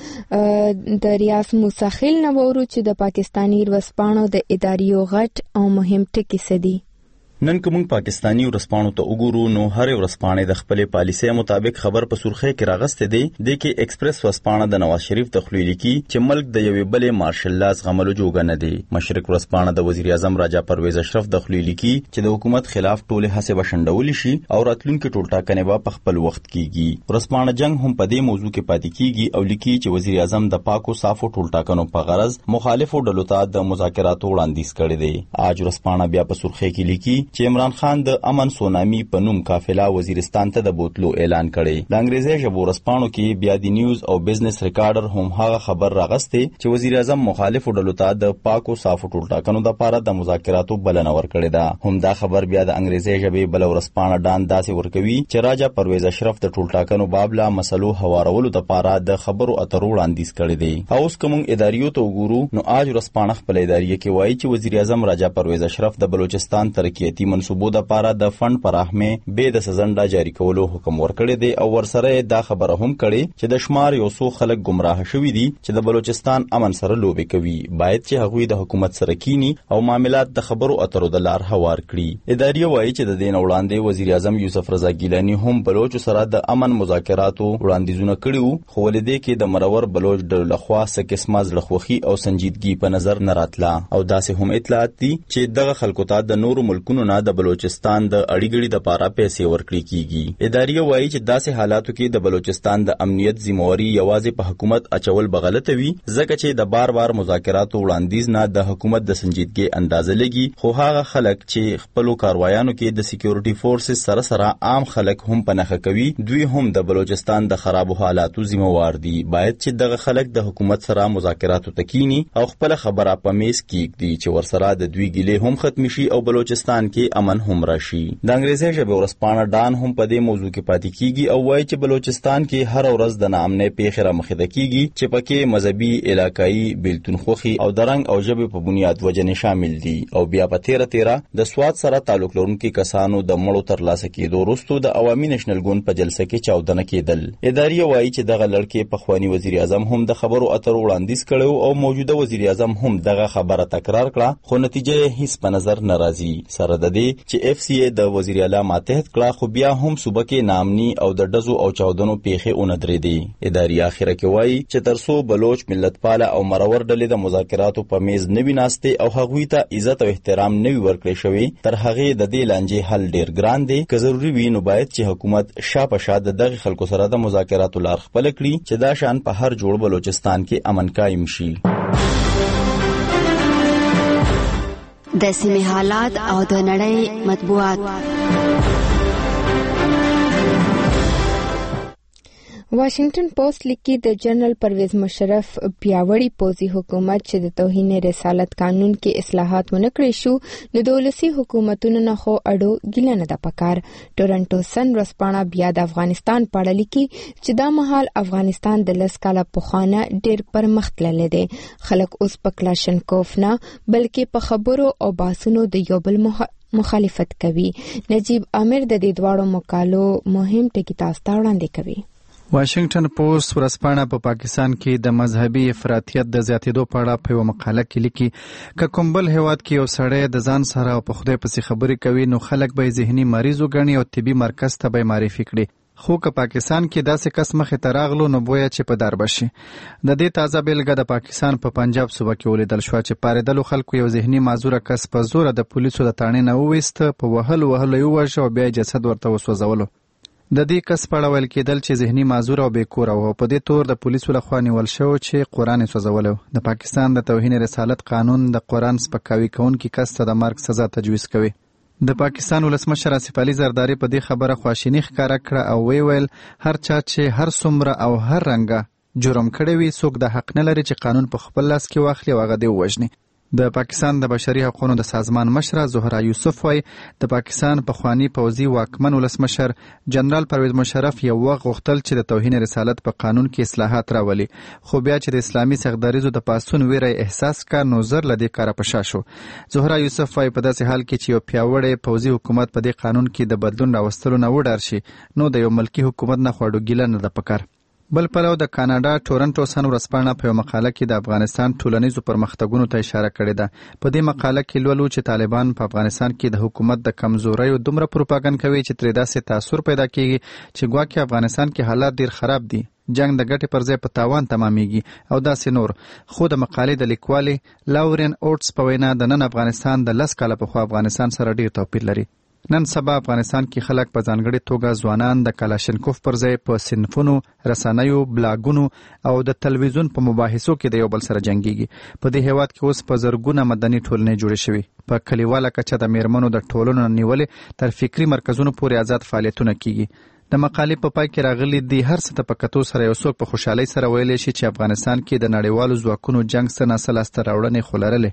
به د ریاض موسخیل نه وورو چې د پاکستانی ورځپاڼو د اداریو غټ او مهم ټکي څه دي. نن کوم پاکستانی ورځپاڼو ته وګورو نو هر ورځپاڼه د خپل پالیسۍ مطابق خبر په سرخی کې راغسته دی د کې ایکسپریس ورځپاڼه د نواز شریف تخلیل لیکي چې ملک د یوې بلې مارشل لاس غملو جوګه نه دی. مشرق ورځپاڼه د وزیر اعظم راجا پرویز اشرف تخلیل لیکي چې د حکومت خلاف ټوله هڅې وشندول شي او راتلونکي ټولټاکنې به په خپل وخت کیږي. ورځپاڼه جنگ هم په دې موضوع کې پاتې کیږي او لیکي چې وزیر اعظم د پاکو صافو ټولټاکنو په غرض مخالفو ډلو ته د مذاکراتو وړاندیز کړی دی. اج ورځپاڼه بیا په سرخی کې لیکي چې عمران خان د امن سونامي په نوم قافله وزیرستان ته د بوتلو اعلان کړي. د انګریزي ژبو ورځپاڼو کې بیا د نیوز او بزنس ریکارډر هم هغه خبر راغسته چې وزیر اعظم مخالفو ډلو ته د پاکو صافو ټولټاکنو لپاره د مذاکراتو بلنه ورکړې ده. هم دا خبر بیا د انګریزي ژبې بل ورځپاڼه ډان داسې ورکوي چې راجا پرویز اشرف د ټولټاکنو بابله مسلو هوارولو لپاره د خبرو اترو وړاندیز کړی دی. اوس کوم اداریو ته وګورو نو اج ورځپاڼه خپل اداریه کې وایي چې وزیر اعظم راجا پرویز اشرف د بلوچستان ترقیاتی منصوبو د لپاره د فند پراخمه به د سزنده جاری کولو حکم ورکړی دی او ورسره دا خبره هم کړي چې د شمار یو څو خلک گمراه شوي دي چې د بلوچستان امن سره لوبي کوي. باید چې هغوی د حکومت سره کینی او معاملات د خبرو اترو د لار هوار کړي. اداریه وایي چې د دین وړاندې وزیر اعظم یوسف رضا ګیلانی هم بلوچ سره د امن مذاکراتو وړاندیزونه کړیو خو ولدې کې د مرور بلوچ د لخوا سکه مزلخوخي او سنجیدګي په نظر نه راتله او داسې هم اطلاعات دي چې دغه خلکو ته د نورو ملکونو نه د بلوچستان د اړیګړي د پاره پیسې ورکړي کیږي. اداریه وایي چې داسې حالاتو کې د بلوچستان د امنیت ذمہواری یوازې په حکومت اچول بغلط وي ځکه چې د بار مذاکراتو وړاندیز نه د حکومت د سنجیدګي اندازه لګي خو هغه خلک چې خپل کاروایانو کې د سکیورټي فورسز سره عام خلک هم پنهخه کوي دوی هم د بلوچستان د خرابو حالاتو ذمہوار دي. باید چې دغه خلک د حکومت سره مذاکراتو تکینی او خپل خبره په میز کېږدي چې ورسره د دوی ګیلې هم ختم شي او بلوچستان کې امن هم راشي. د انګریزي ژبې ورځپاڼه ډان هم په دې موضوع کې پاتې کیږي او وایي چې بلوچستان کې هر ورځ د ناامنۍ پیښې رامخې کیږي چې پکې مذهبي علاقايي بیلتونخوخي او د رنګ او ژبې په بنیاد وجنې شامل دي. او بیا په 13 د سواد سره تعلق لرونکي کسانو د مړو ترلاسه کېدو وروسته د عوامي نېشنل ګوند په جلسه کې چاودنه کېدل. اداریه وایي چې دغه لړکې پخوانی وزیر اعظم هم د خبرو اترو وړاندیز کړو او موجوده وزیر اعظم هم دغه خبره تکرار کړه خو نتیجه هیڅ په نظر ناراضي. سره د دې چې اف سی د وزیر اعلی ماتحت کړه خو بیا هم صوبه کې نامني او د ډزو او چاودنو پیښې اونډرې دي. اداري اخره کې وایي چې ترسو بلوچ ملتپاله او مرور ډلې د مذاکراتو په میز نوي ناشته او هغوی ته عزت او احترام نوي ورکړي شوی تر هغه د دې لانجې حل ډیر ګران دی که ضروری وي نو باید چې حکومت شاپه شاده دغه خلکو سره د مذاکراتو لار خپل کړي چې دا شان په هر جوړ بلوچستان کې امن قائم شي. د سیمې حالات او د نړۍ مطبوعات. واشنگټن پوسټ لیکي د جنرال پرویز مشرف پیاوړی پوځي حکومت چې د توهین رسالت قانون کې اصلاحات ونه کړی شو نو د ولسي حکومتونو نه خو اډو ګیله نه ده پکار. ټورنټو سن ورځپاڼه بیا د افغانستان په اړه لیکي چې دا مهال افغانستان د 10 کاله پخوانه ډېر پرمختللی دی. خلک اوس په کلاشنکوف نه بلکې په خبرو او باسونو د یو بل مخالفت کوي. نجیب امیر د دې دواړو مقالو مهم ټکي تاسو ته وړاندې کوي. واشنگټن پوسټ ورځپاڼه په پاکستان کې د مذهبي افراطیت د زیاتېدو په اړه په یو مقاله کې لیکي که کوم بل هیواد کې یو سړی د ځان سره او په خدای پسې خبرې کوي نو خلک به ذهني مریض وګڼي او طبي مرکز ته به معرفي کړي. خو که پاکستان کې داسې کس مخې ته راغلو نو بویا چې په دار بشي. د دې تازه بیلګه د پاکستان په پنجاب صوبه کې ولیدل شو چې پاریدلو خلکو یو ذهني معذور کس په زور د پولیسو د تاڼې نه وویست، په وهلو یې وواژه او بیا جسد ورته وسوځولو. د دې کس په اړه ویل کېدل چې ذهني معذور او بېکوره و. په دې تور د پولیسو لخوا نیول شو چې قرآن یې سوځولی و. د پاکستان د توهین رسالت قانون د قرآن سپکاوي کوونکي کس ته د مرګ سزا تجویز کوي. د پاکستان ولسمشر آصف علي زرداري په دې خبره خواشیني ښکاره کړه او ویل هر چا چې هر څومره او هر رنګه جرم کړی وي څوک د حق نه لري چې قانون په خپل لاس کې واخلي او هغه دې ووژني. د پاکستان د بشري حقوقو د سازمان مشره زهرا یوسف وایي د پاکستان پخوانی پوځي واکمن ولسمشر جنرال پرویز مشرف یو وخت غوښتل چې د توهین رسالت په قانون کې اصلاحات راولي، خو بیا چې د اسلامي سختدریزو د پاڅون ویره احساس کړ نو زر له دې کاره په شا شو. زهرا یوسف وایي په داسې حال کې چې یو پیاوړی پوځي حکومت په دې قانون کې د بدلون راوستلو نه وډار شي نو د یو ملکي حکومت نه خو اډو ګیله نه ده پکار. بل پلو د کاناډا ټورنټو سن ورځپاڼه په یو مقاله کې د افغانستان ټولنیزو پرمختګونو ته اشاره کړې ده. په دې مقاله کې لولو چې طالبان په افغانستان کې د حکومت د کمزوریو دومره پروپاګاندا کوي چې ترې داسې تاثر پیدا کیږي چې ګواکې افغانستان کې حالات ډیر خراب دي، جنگ د ګټې پر ځای په تاوان تمامیږي او داسې نور. خو د مقالې د لیکوالې لاورین اوټس په وینا د نن افغانستان د 10 کاله پخوا افغانستان سره ډیر توپیر لري. نن سبا افغانستان کې خلک په ځانګړې توګه ځوانان د کلاشنکوف پر ځای په صنفونو، رسنیو، بلاګونو او د تلویزیون په مباحثو کې د یو بل سره جنګیږي. په دې هیواد کې اوس په زرګونه مدني ټولنې جوړې شوي. په کلیواله کچه د میرمنو د ټولنو نیولې تر فکري مرکزونو پورې آزاد فعالیتونه کیږي. د مقالې په پای کې راغلي دي هر څه ته په کتو سره یو څوک په خوشحالۍ سره ویلی شي چې افغانستان کې د نړیوالو ځواکونو جنګ څه نسل لاسته راوړنې خو لرلې.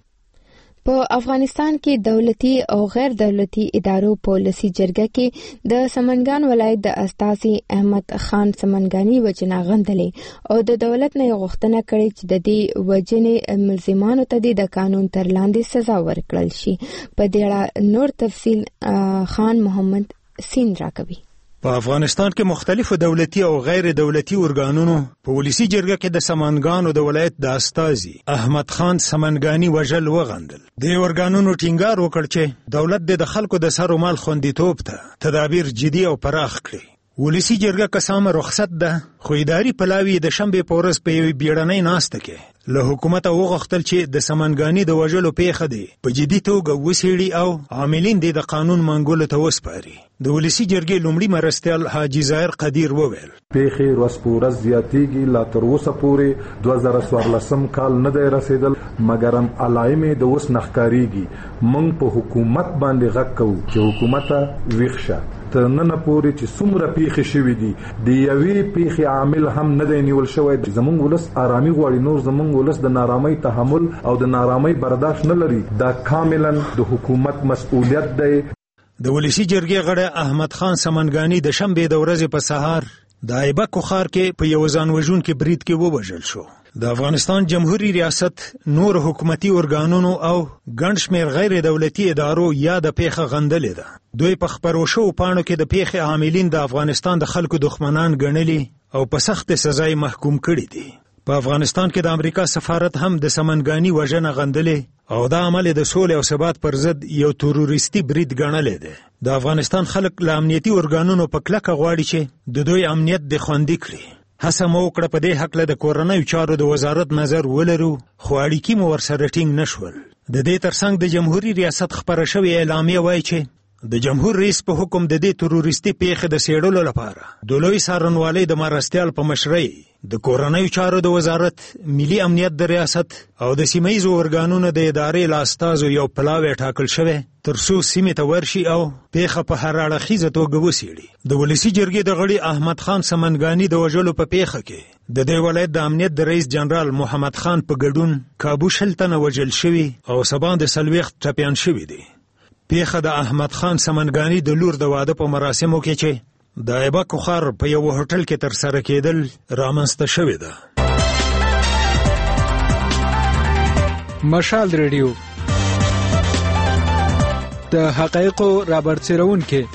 په افغانستان کې دولتي او غیر دولتي ادارو په ولسي جرګه کې د سمنګان ولایت د استاذي احمد خان سمنګاني وجنه غندلې او د دولت نه غوښتنه کړې چې د دې وجنې ملزمانو ته د قانون تر لاندې سزا ورکړل شي. په دې اړه نور تفصیل خان محمد سین راکوي. په افغانستان کې مختلفو دولتي او غیر دولتي ارګانونو په ولسي جرګه کې د سمنګانو د ولایت د استاذي احمد خان سمنګاني وژل وغندل. د ارګانونو ټینګار وکړ چې دولت د خلکو د سر او مال خوندیتوب ته تدابیر جدي او پراخ کړي. ولسي جرګه قسم رخصت ده خو اداري پلاوی د شنبه په ورځ په یوې بیړنۍ ناسته کې له حکومت وغوښتل چې د سمنګاني د وژلو پیښه دی په جدي توګه وڅېړي او عاملین د قانون منګولو ته وسپاري. د ولسي جرګې لومړي مرستیال حاجي ظاهر قدیر وویل پیښې ورځ په ورځ زیاتېږي، لا تر اوسه پورې 2014 کال نه دی رسېدل مګر هم علایمې د اوس نه ښکارېږي. موږ په حکومت باندې غږ کوو چې حکومته ویښ شه. تر ننه پورې چې څومره پیښې شوي دي د یوې پیښې عامل هم نه دی نیول شوی. زموږ ولس آرامي غواړي، نور زموږ ولس د نارامۍ تحمل او د نارامۍ برداشت نه لري. دا کاملا د حکومت مسؤلیت دی. د ولسي جرګې غړی احمد خان سمنګاني د شنبې د ورځې په سهار د ایبکو ښار کې په یو ځان وژونکي برید کې ووژل شو. د افغانستان جمهوریت ریاست نور حکومتي ارګانونو او ګڼ شمېر غیر دولتي ادارو یا د پیښه غندلې ده. دوی په خپرو شوو پاڼو کې د پیښې عاملین د افغانستان د خلکو دښمنان ګڼلي او په سخت سزا یې محکوم کړي دي. په افغانستان کې د امریکا سفارت هم د سمنګاني وژنه غندلې او دا عمل د سولې او ثبات پر ضد یو تروریستي برید ګڼلی دی. د افغانستان خلک له امنیتي ارګانونو په کلکه غواړي چې د دوی امنیت د خوندي کړي. هڅه مو وکړه په دې هکله د کورنیو چارو د وزارت نظر ولرو خو اړیکې مو ورسره ټینګ نشول. د دې ترڅنګ د جمهوریت ریاست خپره شوې اعلامیه وایي چې د جمهور رئیس په حکم د دې تروریستي پیښې د څېړلو لپاره د لوی څارنوالۍ د مرستیال په مشرۍ د کورنیو چارو د وزارت، ملي امنیت د ریاست او د سیمهیزو ارګانونو د ادارې له استازو یو پلاوی ټاکل شوی ترڅو سیمې ته ورشي او پیښه په هر اړخیزه توګه وڅېړي. د ولسي جرګې د غړي احمد خان سمنګاني د وژلو په پیښه کې د دې ولایت د امنیت د رئیس جنرال محمد خان په ګډون کابو 100 تنه وژل شوي او سبا د 40 ټپیان شوي دي. پیښه د احمد خان سمنګاني د لور د واده په مراسمو کې چې د ایبک خار په یو هوټل کې تر سره کېدل رامنځته شوې ده. مشال ریډیو د حقایقو رابرسېرونکي.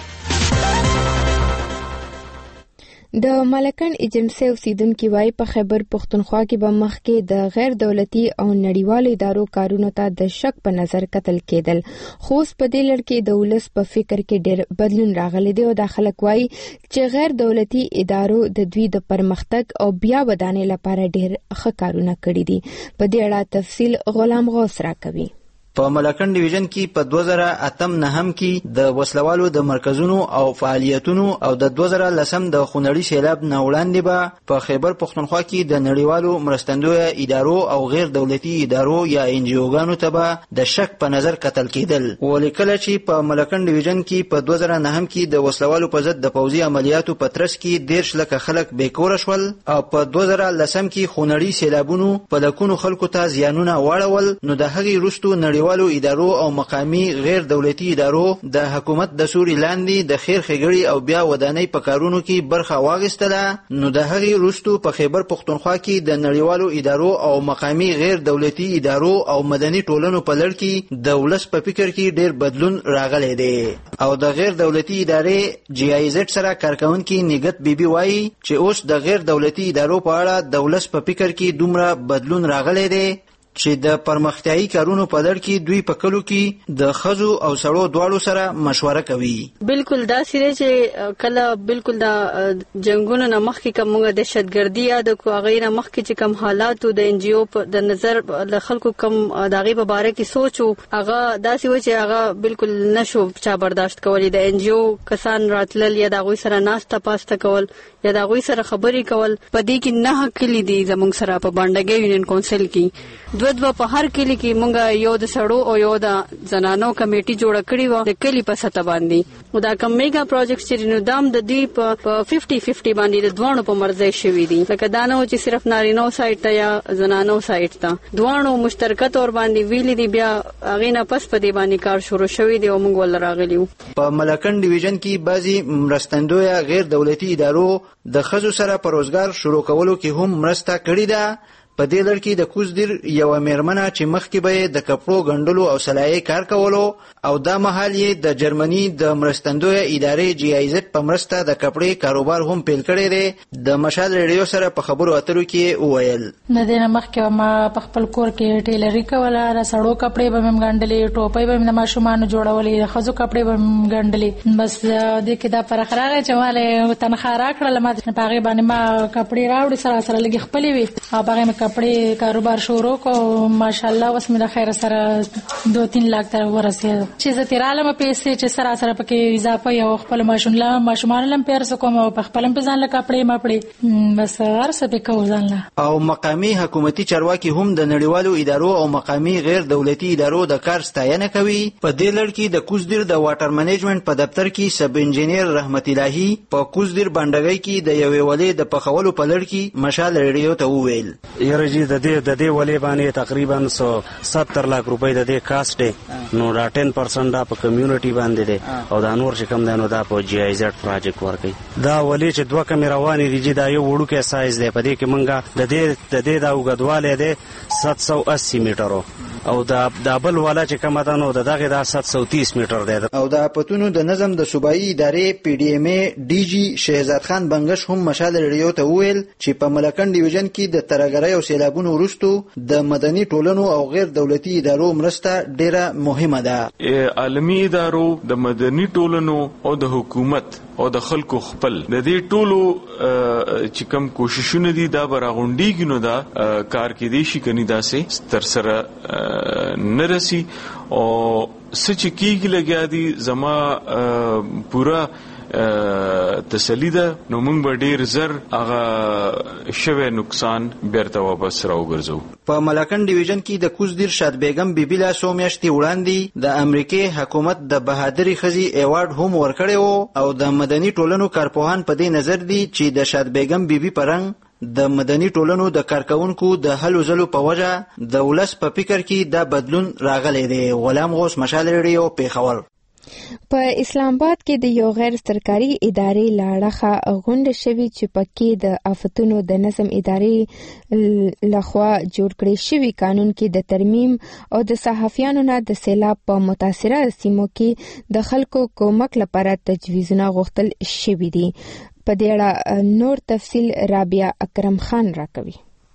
د ملکن ایجنسي اوسیدونکو وايي په خیبر پښتونخوا کې به مخکې د غیر دولتي او نړیوالو ادارو کارونو ته د شک په نظر کتل کېدل، خو اوس په دې لړ کې د ولس په فکر کې ډېر بدلون راغلی دی او دا خلک وايي چې غیر دولتي ادارو د دوی د پرمختګ او بیا ودانۍ لپاره ډېر ښه کارونه کړي دي. په دې اړه تفصیل غلام غوث راکوي. په ملکن ډیویژن کې په 2008 کې د وسلوالو د مرکزونو او فعالیتونو او د 2010 د خونړي سیلاب نه وړاندې به په خیبر پښتونخوا کې د نړیوالو مرستندویه ادارو او غیر دولتي ادارو یا انجیوګانو ته به د شک په نظر کتل کېدل. ولیکل چې په ملکن ډیویژن کې په 2009 کې د وسلوالو په ضد د پوځي عملیاتو په ترڅ کې 10 لکه خلک بیکوره شول او په 2010 کې خونړي سیلابونو په لکونو خلکو ته زیانونه واړول، نو د هغې وروستو نړیوالو ادارو او مقامی غیر دولتي ادارو د حکومت د سوري لاندې د خیر ښېګړې او بیا ودانۍ په کارونو کې برخه واخیستله. نو د هغې وروستو په خیبر پښتونخوا کې د نړیوالو ادارو او مقامی غیر دولتي ادارو او مدني ټولنو په لړ کې د ولس په فکر کې ډېر بدلون راغلی دی او د غیر دولتي ادارې GIZ سره کارکونکي نګت بیبي وایي چې اوس د غیر دولتي ادارو په اړه د ولس په فکر کې دومره بدلون راغلی دی چې د پرمختیایي کارونو په لړ کې دوی په کلو کې د ښځو او سړو دواړو سره مشوره کوي. بالکل دا سره چې کله بالکل دا جنگونو نه مخکې کوم دهشتګردي یا د هغې نه مخکې چې کوم حالاتو د NGO د نظر له خلکو کوم د هغې په باره کې سوچ و، هغه داسې و چې هغه بالکل نشو چا برداشت کولی. د NGO کسان راتلل یا د هغوی سره ناسته پاسته کول یا د هغوی سره خبرې کول. په دې کې 9 کلي دي زموږ سره په بانډګۍ یونین کونسل کې دوه په هر کلی کې مونږه یو د سړو او یو د زنانو کمیټي جوړه کړې و د کلی په سطح باندې. او دا کوم میگا پروجیکټ چې نو دام د دې په 50-50 باندې د دوانو په مرزه شوی دي، لکه دا نه چې صرف نارینو سایت ته یا زنانو سایت ته دوانو مشترکه تور باندې ویلي دي. بیا هغې نه پس په دې باندې کار شروع شوی دی او موږ ول راغلی وو. په ملکن ډیویژن کې بعضي مرستندویه غیر دولتي ادارو د ښځو سره په روزګار شروع کولو کې هم مرسته کړې ده. په دې لړ کې د کوزدیر یو میرمنه چې مخکې به د کپړو ګنډلو او سلایې کار کولو او دا مهال یې د جرمني د مرستندویه ادارې GIZ په مرسته د کپړې کاروبار هم پیل کړی دی. د مشال ریډیو سره په خبرو اترو کې وویل د دې نه مخکې ما په خپل کور کې ټیلري کوله، د سړو کپړې به مې ګنډلې، ټوپۍ به مې د ماشومانو جوړولې، د ښځو کپړې به مې ګنډلې. بس دې کې دا فرق راغی چې مالې تنخواه راکړله، ما په هغې باندې ما کپړې راوړې سره سره لږې خپلې وې او په هغې مې کپړې کاروبار شروع کو. ماشاءالله اوس مې د خیر سره 2-3 لاک ته ورسېد چې زه تیراله پیسې چې سره سره پکې اضافه یو خپل ماشومان لم پیرس کوم او په خپل په ځان له کپړې مپړې بس هر څه به کو ځان له. او مقامی حکومتي چارواکي هم د نړیوالو ادارو او مقامی غیر دولتي ادارو د کار ستاینه کوي. په دې لړ کې د کوزدیر د واټر منیجمنت په دفتر کې سب انجینیر رحمت الهی په کوزدیر بانډګۍ کې د یوې ولې د پخولو په لړ کې مشال ریډیو ته وویل یاره جی د دې ولې باندې تقریبا 170 لک روپۍ د دې کاست دی، نو دا 10% دا په کمیونټي باندې دی او دا نور چې کم دی نو دا په GIZ پروجیکټ ورکوي. دا ولې چې 2 کمې روانې دي دا یو وړوکی سایز دی، په دې کې مونږه د دې دا اوږدوالی دی 780 میټرو او دا بل والا چې کومه ده نو دغه دا 730 میټر دی. او د آفتونو د نظم د صوبایي ادارې PDMA DG شهزاد خان بنگش هم مشال ریډیو ته وویل چې په ملکن ډیویژن کې د ترګرۍ او سیلابونو وروستو د مدني ټولنو او غیر دولتي ادارو مرسته ډیره مهمه ده. عالمي ادارو د مدني ټولنو او د حکومت او د خلکو خپل د دې ټولو چې کوم کوششونه دي دا براغونډیږي نو دا کار کې دي شي کني دا سه تر سره نرسي او سچ کیږي لګیا دي زما پورا تسلی ده، نو موږ به ډیر زر هغه شوی نقصان بیرته واپس راوګرځو. په ملاکن ډیویژن کې د کوزدیر شاد بیگم بیبي لا څو میاشتې وړاندې د امریکای حکومت د بهادري ښځې ایوارډ هم ورکړی و او د مدني ټولنو کارپوهان په دې نظر دي چې د شاد بیگم بیبي په رنګ د مدني ټولنو د کارکونکو د هلو ځلو په وجه د ولس په فکر کې دا بدلون راغلی دی. غلام غوث، مشال ریډیو، پیښور. په اسلام آباد کې د یو غیر سرکاري ادارې لاړه غونډه شوې چې پکې د آفتونو د نظم ادارې لخوا جوړ کړی شوی قانون کې د ترمیم او د صحافیانو نه د سیلاب په متاثره سیمو کې د خلکو کومک لپاره تجویزونه غوښتل شوي دي. په دې اړه نور تفصیل رابعه اکرم خان راکوي.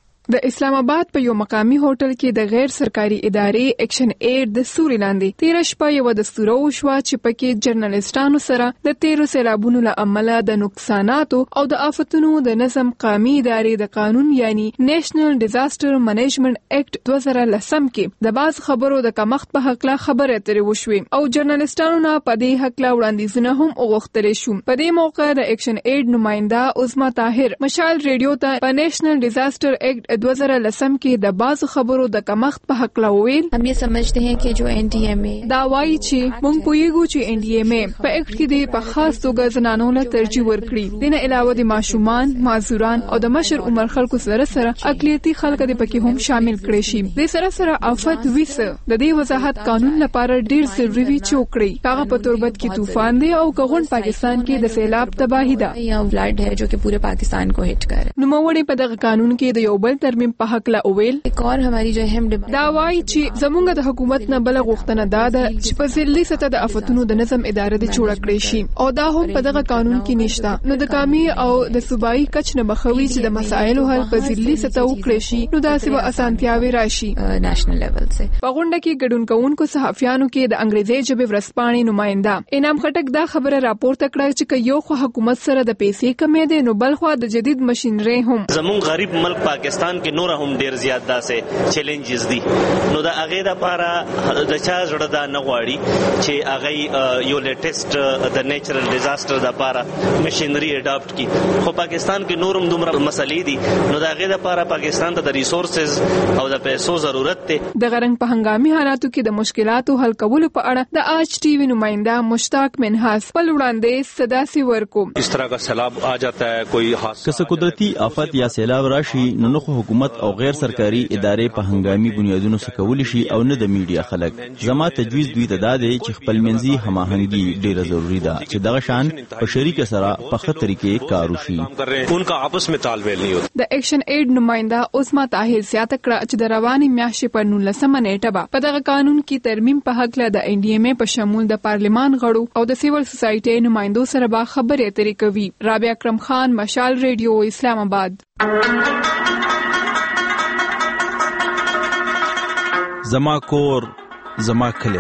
د اسلام آباد په یو مقامی هوټل کې د غیر سرکاري ادارې اکشن ایډ د سوري لاندې 13 شپه یو دستور وشوه چې پکې جرنالستانو سره د 13 سیلابونو له امله د نقصاناتو او د آفتونو د نظم قومي ادارې د قانون یعنی نېشنل ډیزاستر منیجمنت اکټ 2010 کې د باز خبرو د کمښت په حق لا خبره اترې وشوې او جرنالستانو نه په دې حق لا وړاندیزونه هم وغوښتل شو. په دې موقع د اکشن ایډ نماینده عظما طاهر مشال ریډیو ته په نېشنل ډیزاستر اکټ 2010 کې د بازو خبرو د کمښت په حق لا وویل. हम ये समझते हैं कि जो NDMA دا وایي چې موږ پوهیږو چې NDMA په اکټ کې د په خاص توګه زنانو له ترجیح ورکړي. دنه علاوه د ماشومان، معذوران او د مشر عمر خلکو سره اقلیتي خلک د پکې هم شامل کړي شي. د سره آفت ویسه د دې وضاحت قانون لپاره ډیر ضروري وی چوکړي. هغه په تربت کې طوفان دی او کغون پاکستان کې د سیلاب تباہی ده. یا فلڈ ہے جو کہ پورے پاکستان کو ہٹ کر. نوموړي په دغه قانون کې د یو بل ترمیم په حق لا اویل. ایک اور ہماری جو اہم دا وایي چې زمونږ د حکومت نه بل غوښتنه ده چې په ځلې سطح د آفتونو د نظم ادارې د جوړ کړی شي او دا هم په دغه قانون کې نشته. نو د قومي او د صوبایي کچ نه بخوي چې د مسایلو حل په ځلې سطح وکړي شي نو دا سیمه اسانتیاوي راشي. نېشنل لیول سے په غونډه کې ګډون کوونکو صحافیانو کې د انګریزي ژبې ورسپانې نماینده انعام خټک دا خبره راپورته کړه چې یو خو حکومت سره د پیسې کمې ده نو بل خو د جدید ماشينري هم. زمون غریب ملک پاکستان کې نور هم ډیر زیات داسې چیلنجز دي نو دا هغه د لپاره د چا جوړه دا نه غواړي چې هغه یو لیټیسټ د نیچرل ډیزاستر د لپاره ماشينري اډاپټ کی. خو پاکستان کې نورم دومره مسلې دي نو دا هغه د لپاره پاکستان ته د ریسورسز او د پیسو ضرورت دی. د غرنګ په هنګامي حالاتو کې د مشکلاتو حل کولو په اړه د آج ټي وی نماینده مشتاق منحاس په وړاندې صدا سی ورکو. اس طرح کا سیلاب آ جاتا ہے کوئی حادثہ که قدرتی آفت یا سیلاب راشي نو حکومت او غیر سرکاري ادارې په هنګامي بنیادونو څخه کولی شي او نه د میډیا خلک. زما تجویز دوی ته دا دی چې خپل منځي هماهنګي ډیره ضروری ده چې دغه شان په شریک سره په خطر کې کار وشي. ان کا آپس میں تالمیل نہیں ہوتا. د اکشن ایډ نماینده عظما طاهر زیاته کړه چې د رواني میاشتې په 19 نیټه په دغه قانون کې ترمیم په حق له د NDMA په شمول د پارلمان غړو او د سیول سوسایټي نمائندو سره به خبرې اترې کوي. رابعه اکرم خان، مشال ریډیو، اسلام آباد. زما کور زما کلی.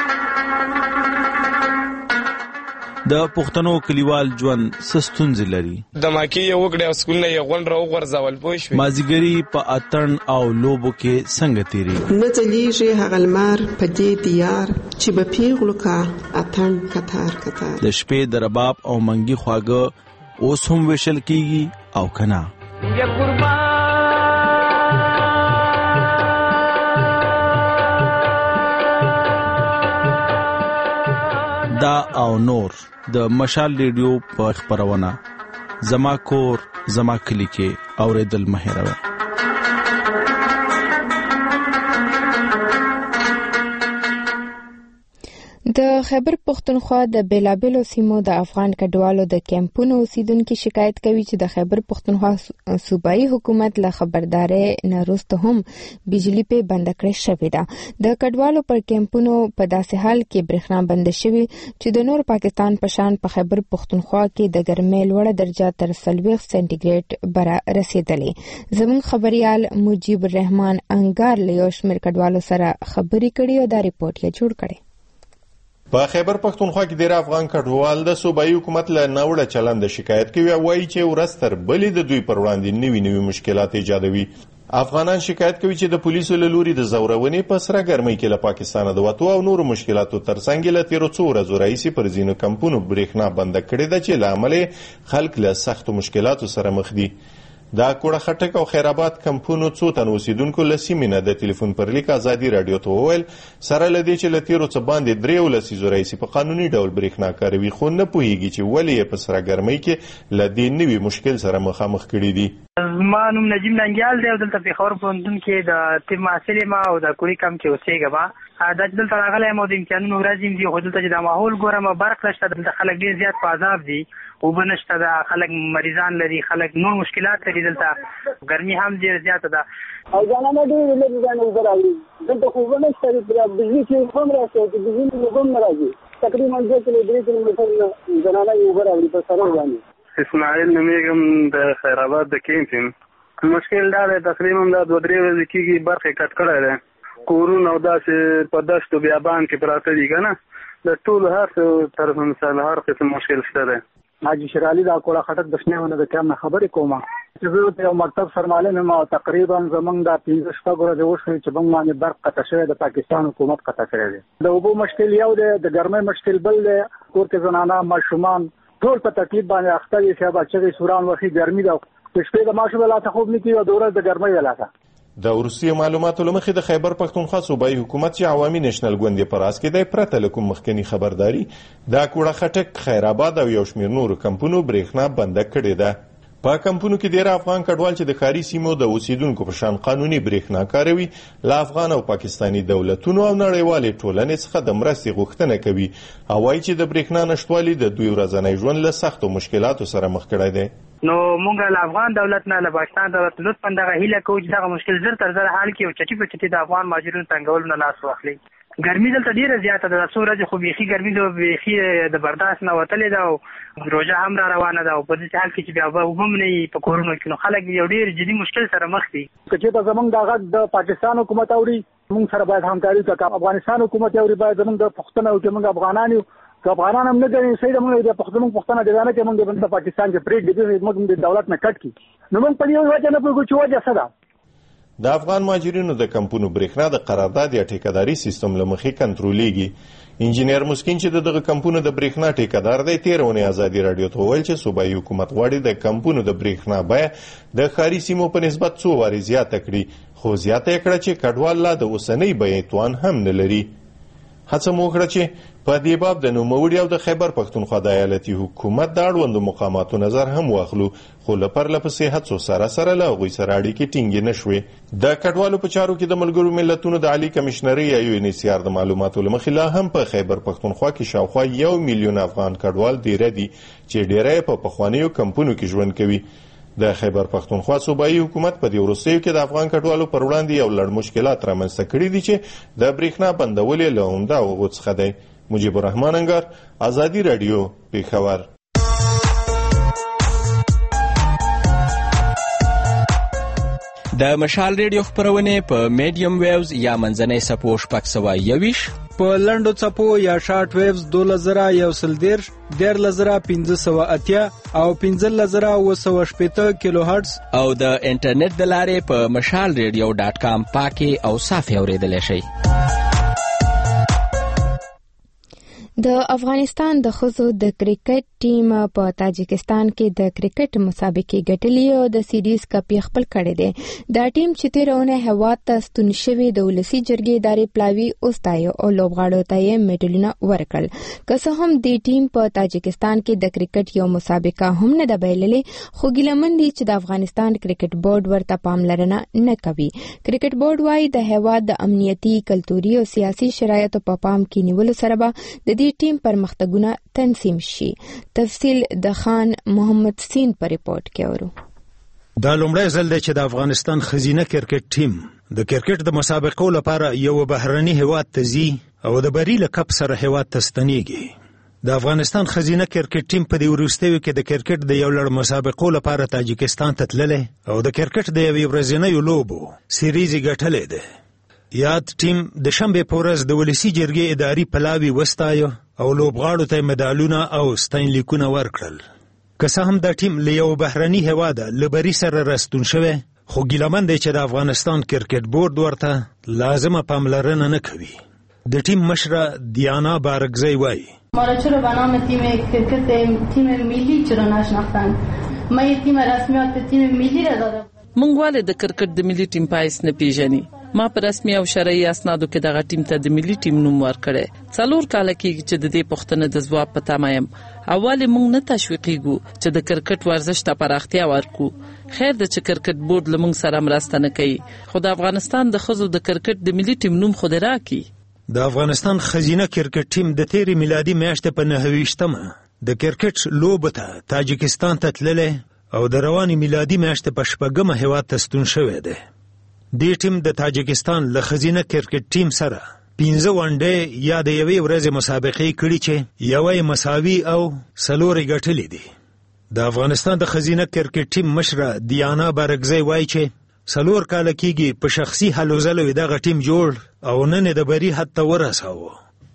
د پښتنو کلیوال ژوند سستونځ لري. د ماکی یو وګړي سکول نه یو غون راو غرزول پوه شو. مازیګری په اتن او لوبو کې څنګه تیری. نه تلیږي هغلمار په دې دیار چې په پیغلو کا اتن کتار کتار. د شپې د رباب او منګي خواږه اوس هم وشل کیږي او کنا. یا قربان دا او نور د مشال ریډیو په خبرونه زما کور زما کلی کې اوریدل مهیروي. د خیبر پختونخوا د بیلابیلو سیمو د افغان کډوالو د کیمپونو اوسیدونکو شکایت کوي چې د خیبر پختونخوا صوبایي حکومت له خبرداري نه وروسته هم بجلی په بند کړې شوې ده. د کډوالو پر کیمپونو په داسې حال کې برېښنا بند شوې چې د نور پاکستان په شان په خیبر پختونخوا کې د ګرمۍ لوړه درجه تر 40 سنټیګریډ بره رسیدلې. زموږ خبريال مجيب الرحمن انګار له یو شمېر کډوالو سره خبرې کړې او دا ریپورت یې جوړ کړی. په خیبر پختونخوا کې ډېر افغان کډوال د صوبایي حکومت له ناوړه چلند شکایت کوي او وایي چې ورځ تر بلې د دوی پر وړاندې نوي مشکلات ایجادوي. افغانان شکایت کوي چې د پولیسو له لوري د زورونې په سره ګرمۍ کې له پاکستانه د وتو او نورو مشکلاتو ترڅنګ له تیرو څو ورځو راهیسې پر ځینو کمپونو برېښنا بنده کړې ده چې له امله خلک له سختو مشکلاتو سره مخ دي. دا کوړه خټک او خیرآباد کمپونو څو تن اوسیدونکو له سیمې نه د ټلیفون پر لیک ازادي رادیو ته وویل سره له دې چې له تیرو څه باندې 3 لسیزو راهیسې په قانوني ډول برېښنا کاروي خو نه پوهیږي چې ولې یې په سره ګرمۍ کې له دې نوي مشکل سره مخامخ کړي دي. زما نوم نجیب ننګیال دی او دلته پېښور پوهنتون کې د طب محصل یم او د کوړي کم کې اوسېږم. دا چې دلته راغلی یم او د امتحانونو ورځې دي خو دلته چې دا ماحول ګورم برق نشته دلته خلک ډېر زیات په عذاب دي اوبه نشته ده خلک مریضان لري خلک نور مشکلات لري دلته ګرمي هم ډېر زیاته ده او ځانانه ډېرې لږې ځانې اوبه راوړي دلته خو اوبه نشته بجلي چې اوبه هم راشي چې بجلي اوبه هم نه راځي تقریبا 2 کیلومتره ځانانه اوبه راوړي په سره باندې. اسماعیل نومیږم د خیرآباد د کیمپ یم. مشکل دا دی تقریبا دا 2-3 ورځې کېږي برق یې کټ کړی دی کورونه او داسې په دشتو بیابان کې پراته دي که نه د ټولو هر طرف مثال هر قسم مشکل شته دی. حاجي شیر علي دا کوړه خټک د شنهونه د کام نه خبرې کوم چې زه د یو مکتب سرمعلم یم او تقریبا زمونږ دا 15 شپږ ورځې وشوې چې موږ باندې برق قطع شوی د پاکستان حکومت قطع کړی دی. د اوبو مشکل یو دی د ګرمۍ مشکل بل دی کور کې زنانه ماشومان ټول په تکلیف باندې اخته دي چې بچي سوران وخی ګرمي ده شپې د ماشوم لا ته خوب نه کیږي او د ورځې د ګرمۍ ولاته. د وروستي معلوماتو لمخې د خیبر پښتونخوا صوبایي حکومت چې عوامي نېشنل ګوند په راس کې دی پرته له کوم مخکنی خبرداري دا کوړه خټک خیرآباد او یو شمېر نورو کمپونو برېښنا بنده کړې ده. په کمپونو کې ډېر افغان کډوال چې د ښاري سیمو د اوسیدونکو په شان قانوني برېښنا کاروي له افغان او پاکستاني دولتونو او نړیوالې ټولنې څخه د مرستې غوښتنه کوي او وایي چې د برېښنا نشتوالي د دوی ورځنی ژوند له سختو مشکلاتو سره مخ کړی دی. نو مونږ له افغان دولت نه له پاکستان دولت لطفا دغه هیله کوو چې دغه مشکل زر تر زر حل کړي او چټي په چټي د افغان مهاجرینو تنګولو نه لاس واخلي. ګرمي دلته ډیره زیاته ده څو ورځې خو بیخي ګرمي ده بیخي د برداشت نه وتلې ده او روژه هم را روانه ده او په دې حال کې چې بیا اوبه هم نه وي په کورونو کې نو خلک یو ډېر جدي مشکل سره مخ دي. که چېرته زمونږ دا غږ د پاکستان حکومت اوري موږ سره باید همکاري وکړو. افغانستان حکومت اوري باید زمونږ د پوښتنه وکړي موږ افغانان یو که افغانان هم نه ګڼي صحیح ده موږ د پښتنو د ځانه کې موږ د پاکستان کې پرېږدي موږ د دولت نه کټ کړي نو موږ په دې وجه نه پوهېږو چې وجه څه ده. د افغان مهاجرینو د کمپونو برېښنا د قرارداد یا ټیکهداري سیستم له مخې کنټرولېږي. انجینیر مسکین چې دغه کمپونو د برېښنا ټیکهدار دی تېره اونۍ ازادي راډیو ته وویل چې صوبایي حکومت غواړي د کمپونو د برېښنا بیه د ښاري سیمو په نسبت څو وارې زیاته کړي خو زیاته یې کړه چې کډوال لا د اوسنۍ بیې توان هم نه لري. هڅه مو وکړه چې په دې باب د نوموړي او د خیبر پښتونخوا د ایالتي حکومت د اړوندو مقاماتو نظر هم واخلو خو له پرله پسې هڅو سره له هغوی سره اړیکې ټینګې نه شوې. د کډوالو په چارو کې د ملګرو ملتونو د عالي کمشنرۍ یا UNHCR د معلوماتو له مخې لا هم په خیبر پښتونخوا کې شاوخوا 1 میلیون افغان کډوال دیره دي چې ډیری په پخوانیو کمپونو کې ژوند کوي. د خیبر پښتونخوا صوبایي حکومت په دې وروستیو کې د افغان کډوالو پر وړاندې یو لړ مشکلات رامنځته کړي دي چې د برېښنا بندول یې له عمده هغو څخه دی. مجيب الرحمن انګار ازادي رادیو پېښور. د مشال ریډیو خبرونه په میډیم ویوز یا منځنۍ سپو 621 په لنډو څپو یا شارټ ویوز 2110 10580 او 15980 کیلو هرتز او د انټرنیټ د لارې په mashalradio.com پاکي او صافي اوریدل شي. د افغانستان د ښځو د کرکټ ټیم په تاجکستان کې د کرکټ مسابقې ګټلې او د سیریز کپ خپل کړی دی. دا ټیم چې تیرونه هواد ته ستون شوی د ولسی جرګې ادارې پلاوی اوستایو او لوبغاړو ته یې میډلونه ورکړل. که څه هم د ټیم په تاجکستان کې د کرکټ یو مسابقه هم نه ده بایللې خو ګیلمن دي چې د افغانستان کرکټ بورډ ورته پاملرنه نه کوي. کرکټ بورډ وايي د هواد د امنیتي کلتوري او سیاسي شرایطو په پام کې نیولو سره به د ټیم پرمختګونه تنظیم شي. تفصیل د خان محمد سین پر ریپورت کې اورو. دا لومړی ځل دی چې د افغانستان ښځینه کرکټ ټیم د کرکټ د مسابقو لپاره یو بهرني هیواد ته ځي او د بری له کپ سره هیواد ته ستنیږي. د افغانستان ښځینه کرکټ ټیم په دې وروستیو کې د کرکټ د یو لړ مسابقو لپاره تاجکستان ته تللی او د کرکټ د یوې ورځنیو لوبو سیریز یې ګټلی دی. یاد ټیم د شنبې په ورځ د ولسی جرګې اداري پلاوی وستایو او لوبغاړو ته مډالونه او ستاینلیکونه ورکړل. که څه هم دا ټیم له یو بهرني هیواده له بري سره راستون شوی خو ګیلمن دی چې د افغانستان کرکټ بورډ ورته لازمه پاملرنه نه کوي. د ټیم مشره دیانا بارگزی وایي ما را چرا به نام تیم کرکت تیم ملی چرا نشناختن؟ ما یه تیم رسمیات تیم ملی را داده. مونږ ولې د کرکټ د ملي ټیم پایس نه پیژني؟ ما په رسمي او شرعي اسنادو کې دغه ټیم ته د ملي ټیم نوم ورکړی. 4 کال کېږي چې د دې پوښتنې د ځواب په تمه یم. اول مونږ نه تشویقیږو چې د کرکټ ورزش ته پراختیا ورکو. خیر د چې کرکټ بورډ لمونږ سره مرسته نه کوي، خو د افغانستان د ښځو د کرکټ د ملي ټیم نوم خو دې راکړي. د افغانستان ښځینه کرکټ ټیم د تیرې میلادي میاشتې په 29مه د کرکټ لوبو ته تاجکستان ته تللی او د روانې میلادي میاشتې په 6مه هېواد ته ستون شوی دی. دې ټیم د تاجکستان له ښځینه کرکټ ټیم سره 15 ونډې یا د یوې ورځې مسابقې کړي چې یوه یې مساوي او 4 یې ګټلې دي. د افغانستان د ښځینه کرکټ ټیم مشره دیانا بارگزی وایي چې 4 کاله کېږي په شخصي هلو ځلو یې دغه ټیم جوړ او نن یې د بري حد ته ورساوه.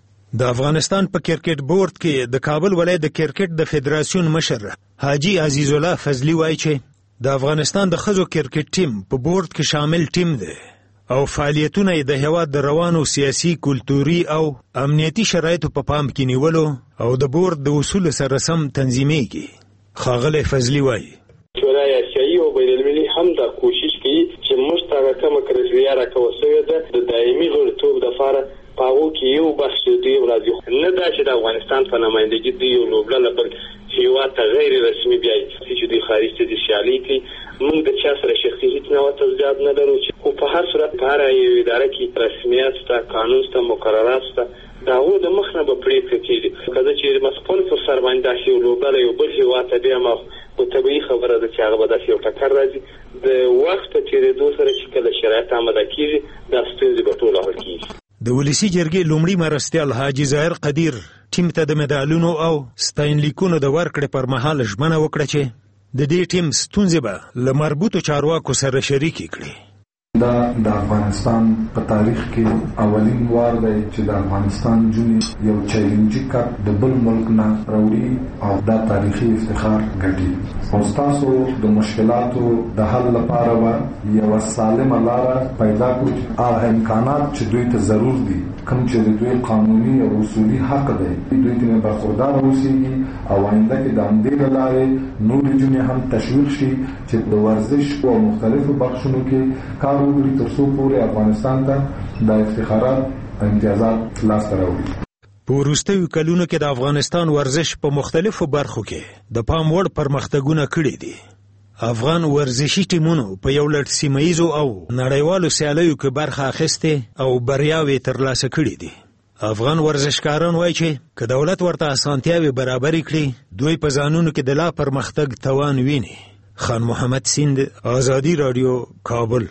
د افغانستان په کرکټ بورډ کې د کابل ولایت د کرکټ د فدراسیون مشر حاجی عزیز الله فضلی وایي چې د افغانستان د ښځو کرکټ ټیم په بورډ کې شامل ټیم دی او فعالیتونه یې د هېواد د روانو سیاسي، کلتوري او امنیتي شرایطو په پام کې نیولو او د بورډ د اصولو سره سم تنظیمیږي. ښاغلی فضلی وایي شورای آسیایي او بین المللي هم دا کوشش کوي چې موږ ته کومه کرکټ راکوه شوې ده د دایمي غړیتوب لپاره په هغو کې یو بحث دی راځي. نه دا چې د افغانستان په نمایندګي دی یو لوبډله بل هېواد ته غیر رسمي بیایي چې دوی خارج ته د سیالي کوي. موږ د چا سره شخصي هیڅ نه تضاد نه لرو، خو په هر صورت په هره یوه اداره کې رسمیت شته، قانون شته، مقررات شته. د هغو د مخ نه به پرېکړه کېږي. که چې مسپل پر سر باندې داسې یو لوبډله یو بل هېواد ته بیا خو طبیعي خبره ده چې هغه به داسې یو ټکر راځي. د وخت په تېرېدو سره چې کله شرایط آماده کېږي دا ستونزې به ټوله حل کېږي. د ولسي جرګې لومړي مرستیال حاجي ظاهر قدیر ټیم ته د مډالونو او ستاینلیکونو د ورکړې پر مهال ژمنه وکړه چې د دې ټیم ستونزې به له مربوطو چارواکو سره شریکې کړي. دا د افغانستان په تاریخ کې اولین وار دی چې د افغانستان جونې یو چیلنجي کپ د بل ملک نه راوړي او دا تاریخي افتخار ګټي. او ستاسو د مشکلاتو د حل لپاره به یوه سالمه لاره پیدا کړو. هغه امکانات چې دوی ته ضرور دي، کوم چې د دوی قانوني او اصولي حق دی، دوی ته برخوردار اوسېږي او آینده کې د همدې له لارې نورې جونې هم تشویق شي چې د ورزش او مختلفو بخشونو کې کار وکړي ترڅو پورې افغانستان ته د افتخارات امتیازات لاسته راوړي. په وروستیو کلونو کې د افغانستان ورزش په مختلفو برخو کې د پام وړ پرمختګونه کړي دي. افغان ورزشي ټیمونو په یو لړ سیمهییزو او نړیوالو سیالیو کې برخه اخیستې او بریاوې ترلاسه کړي دي. افغان ورزشکاران وایي چې که دولت ورته اسانتیاوې برابرې کړي دوی په ځانونو کې د لا پرمختګ توان ویني. خان محمد سیند، آزادي رادیو، کابل.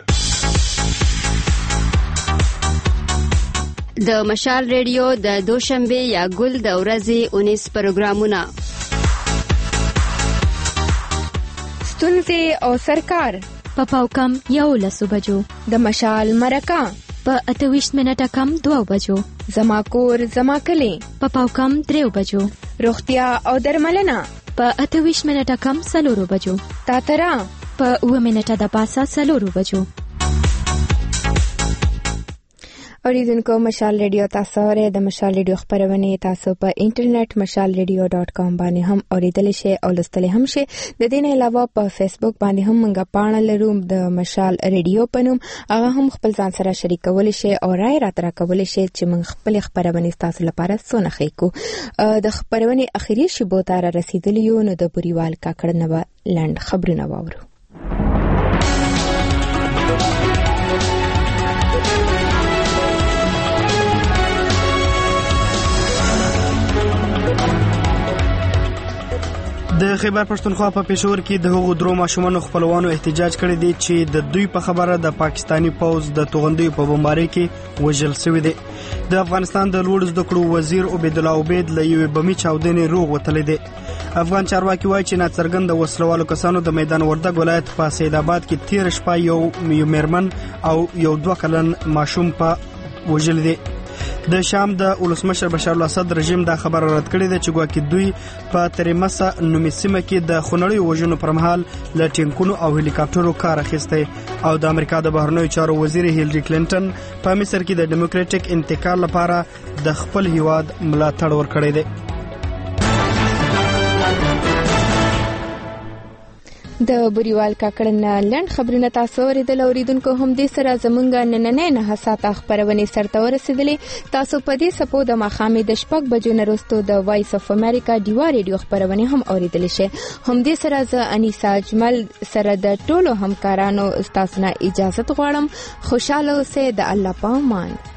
د مشال ریډیو د دوشنبه یا ګل د ورځې 19 پروګرامونه ستونزې او سرکار په پاوکم 11 بجو، د مشال مرکه په 28 منټه کم 2 بجو، زما کور زما کلی په پاوکم 3 بجو، روغتیا او درملنه په 28 منټه کم 4 بجو، تاترا په 9 منټه د پاسه 4 بجو. اوریدونکو مشال ریډیو تاسو اورئ. د مشال ریډیو خبرونه تاسو په انټرنیټ mashalradio.com باندې هم اوریدلی شئ او لوستلی هم شئ. د دې نه علاوه په فیسبوک باندې هم موږ پاڼه لرو د مشال ریډیو په نوم. هغه هم خپل ځان سره شریکولی شئ او رائے راترا کولی شئ چې موږ خپل خبرونه تاسو لپاره څونه خېکو. د خبرونه اخیری شیبو ته رسیدلی یو نو د بوریوال کاکړ نه لند خبرونه واورو. د خیبر پښتونخوا په پېښور کې د هغو درو ماشومانو خپلوانو احتجاج کړی دی چې د دوی په خبره د پاکستانی پوز د توغندیو په بمبارۍ کې وژل شوی دی. د افغانستان د لوړ زده کړو وزیر عبید الله عبید له یوې بمي چاودنې روغ وتلی دی. افغان چارواکي وایي چې ناڅرګند وسلوالو کسانو د میدان وردګ ولایت په سید آباد کې تیر شپه یو میرمن او یو 2 کلن ماشوم په وژل دی. د شام د ولسمشر بشار الاسد رژیم دا خبر رد کړی دی چې ګواکې دوی په تریمسا نومي سیمه کې د خونړیو وژنو پر مهال له ټینکونو او هلیکاپټرو کار اخیستی او د امریکا د بهرنیو چارو وزیر هیلری کلینټن په مصر کې د ډیموکراټیک انتقال لپاره د خپل هیواد ملاتړ ورکړی دی. د بریوال کاکړنا لند خبرونه تاسو ورېدل اوریدونکو هم دې سره زمونږ نننې نه ساته خبرونه سرته ورسېدلې. تاسو په دې سپو د مخامې د شپږ بجو نه وروسته د وایس اف امریکا ډیوا ریډیو خبرونه هم اوریدل شي. هم دې سره ز انیسا اجمل سره د ټولو همکارانو تاسو نه اجازه غواړم. خوشاله اوسئ. د الله په امان.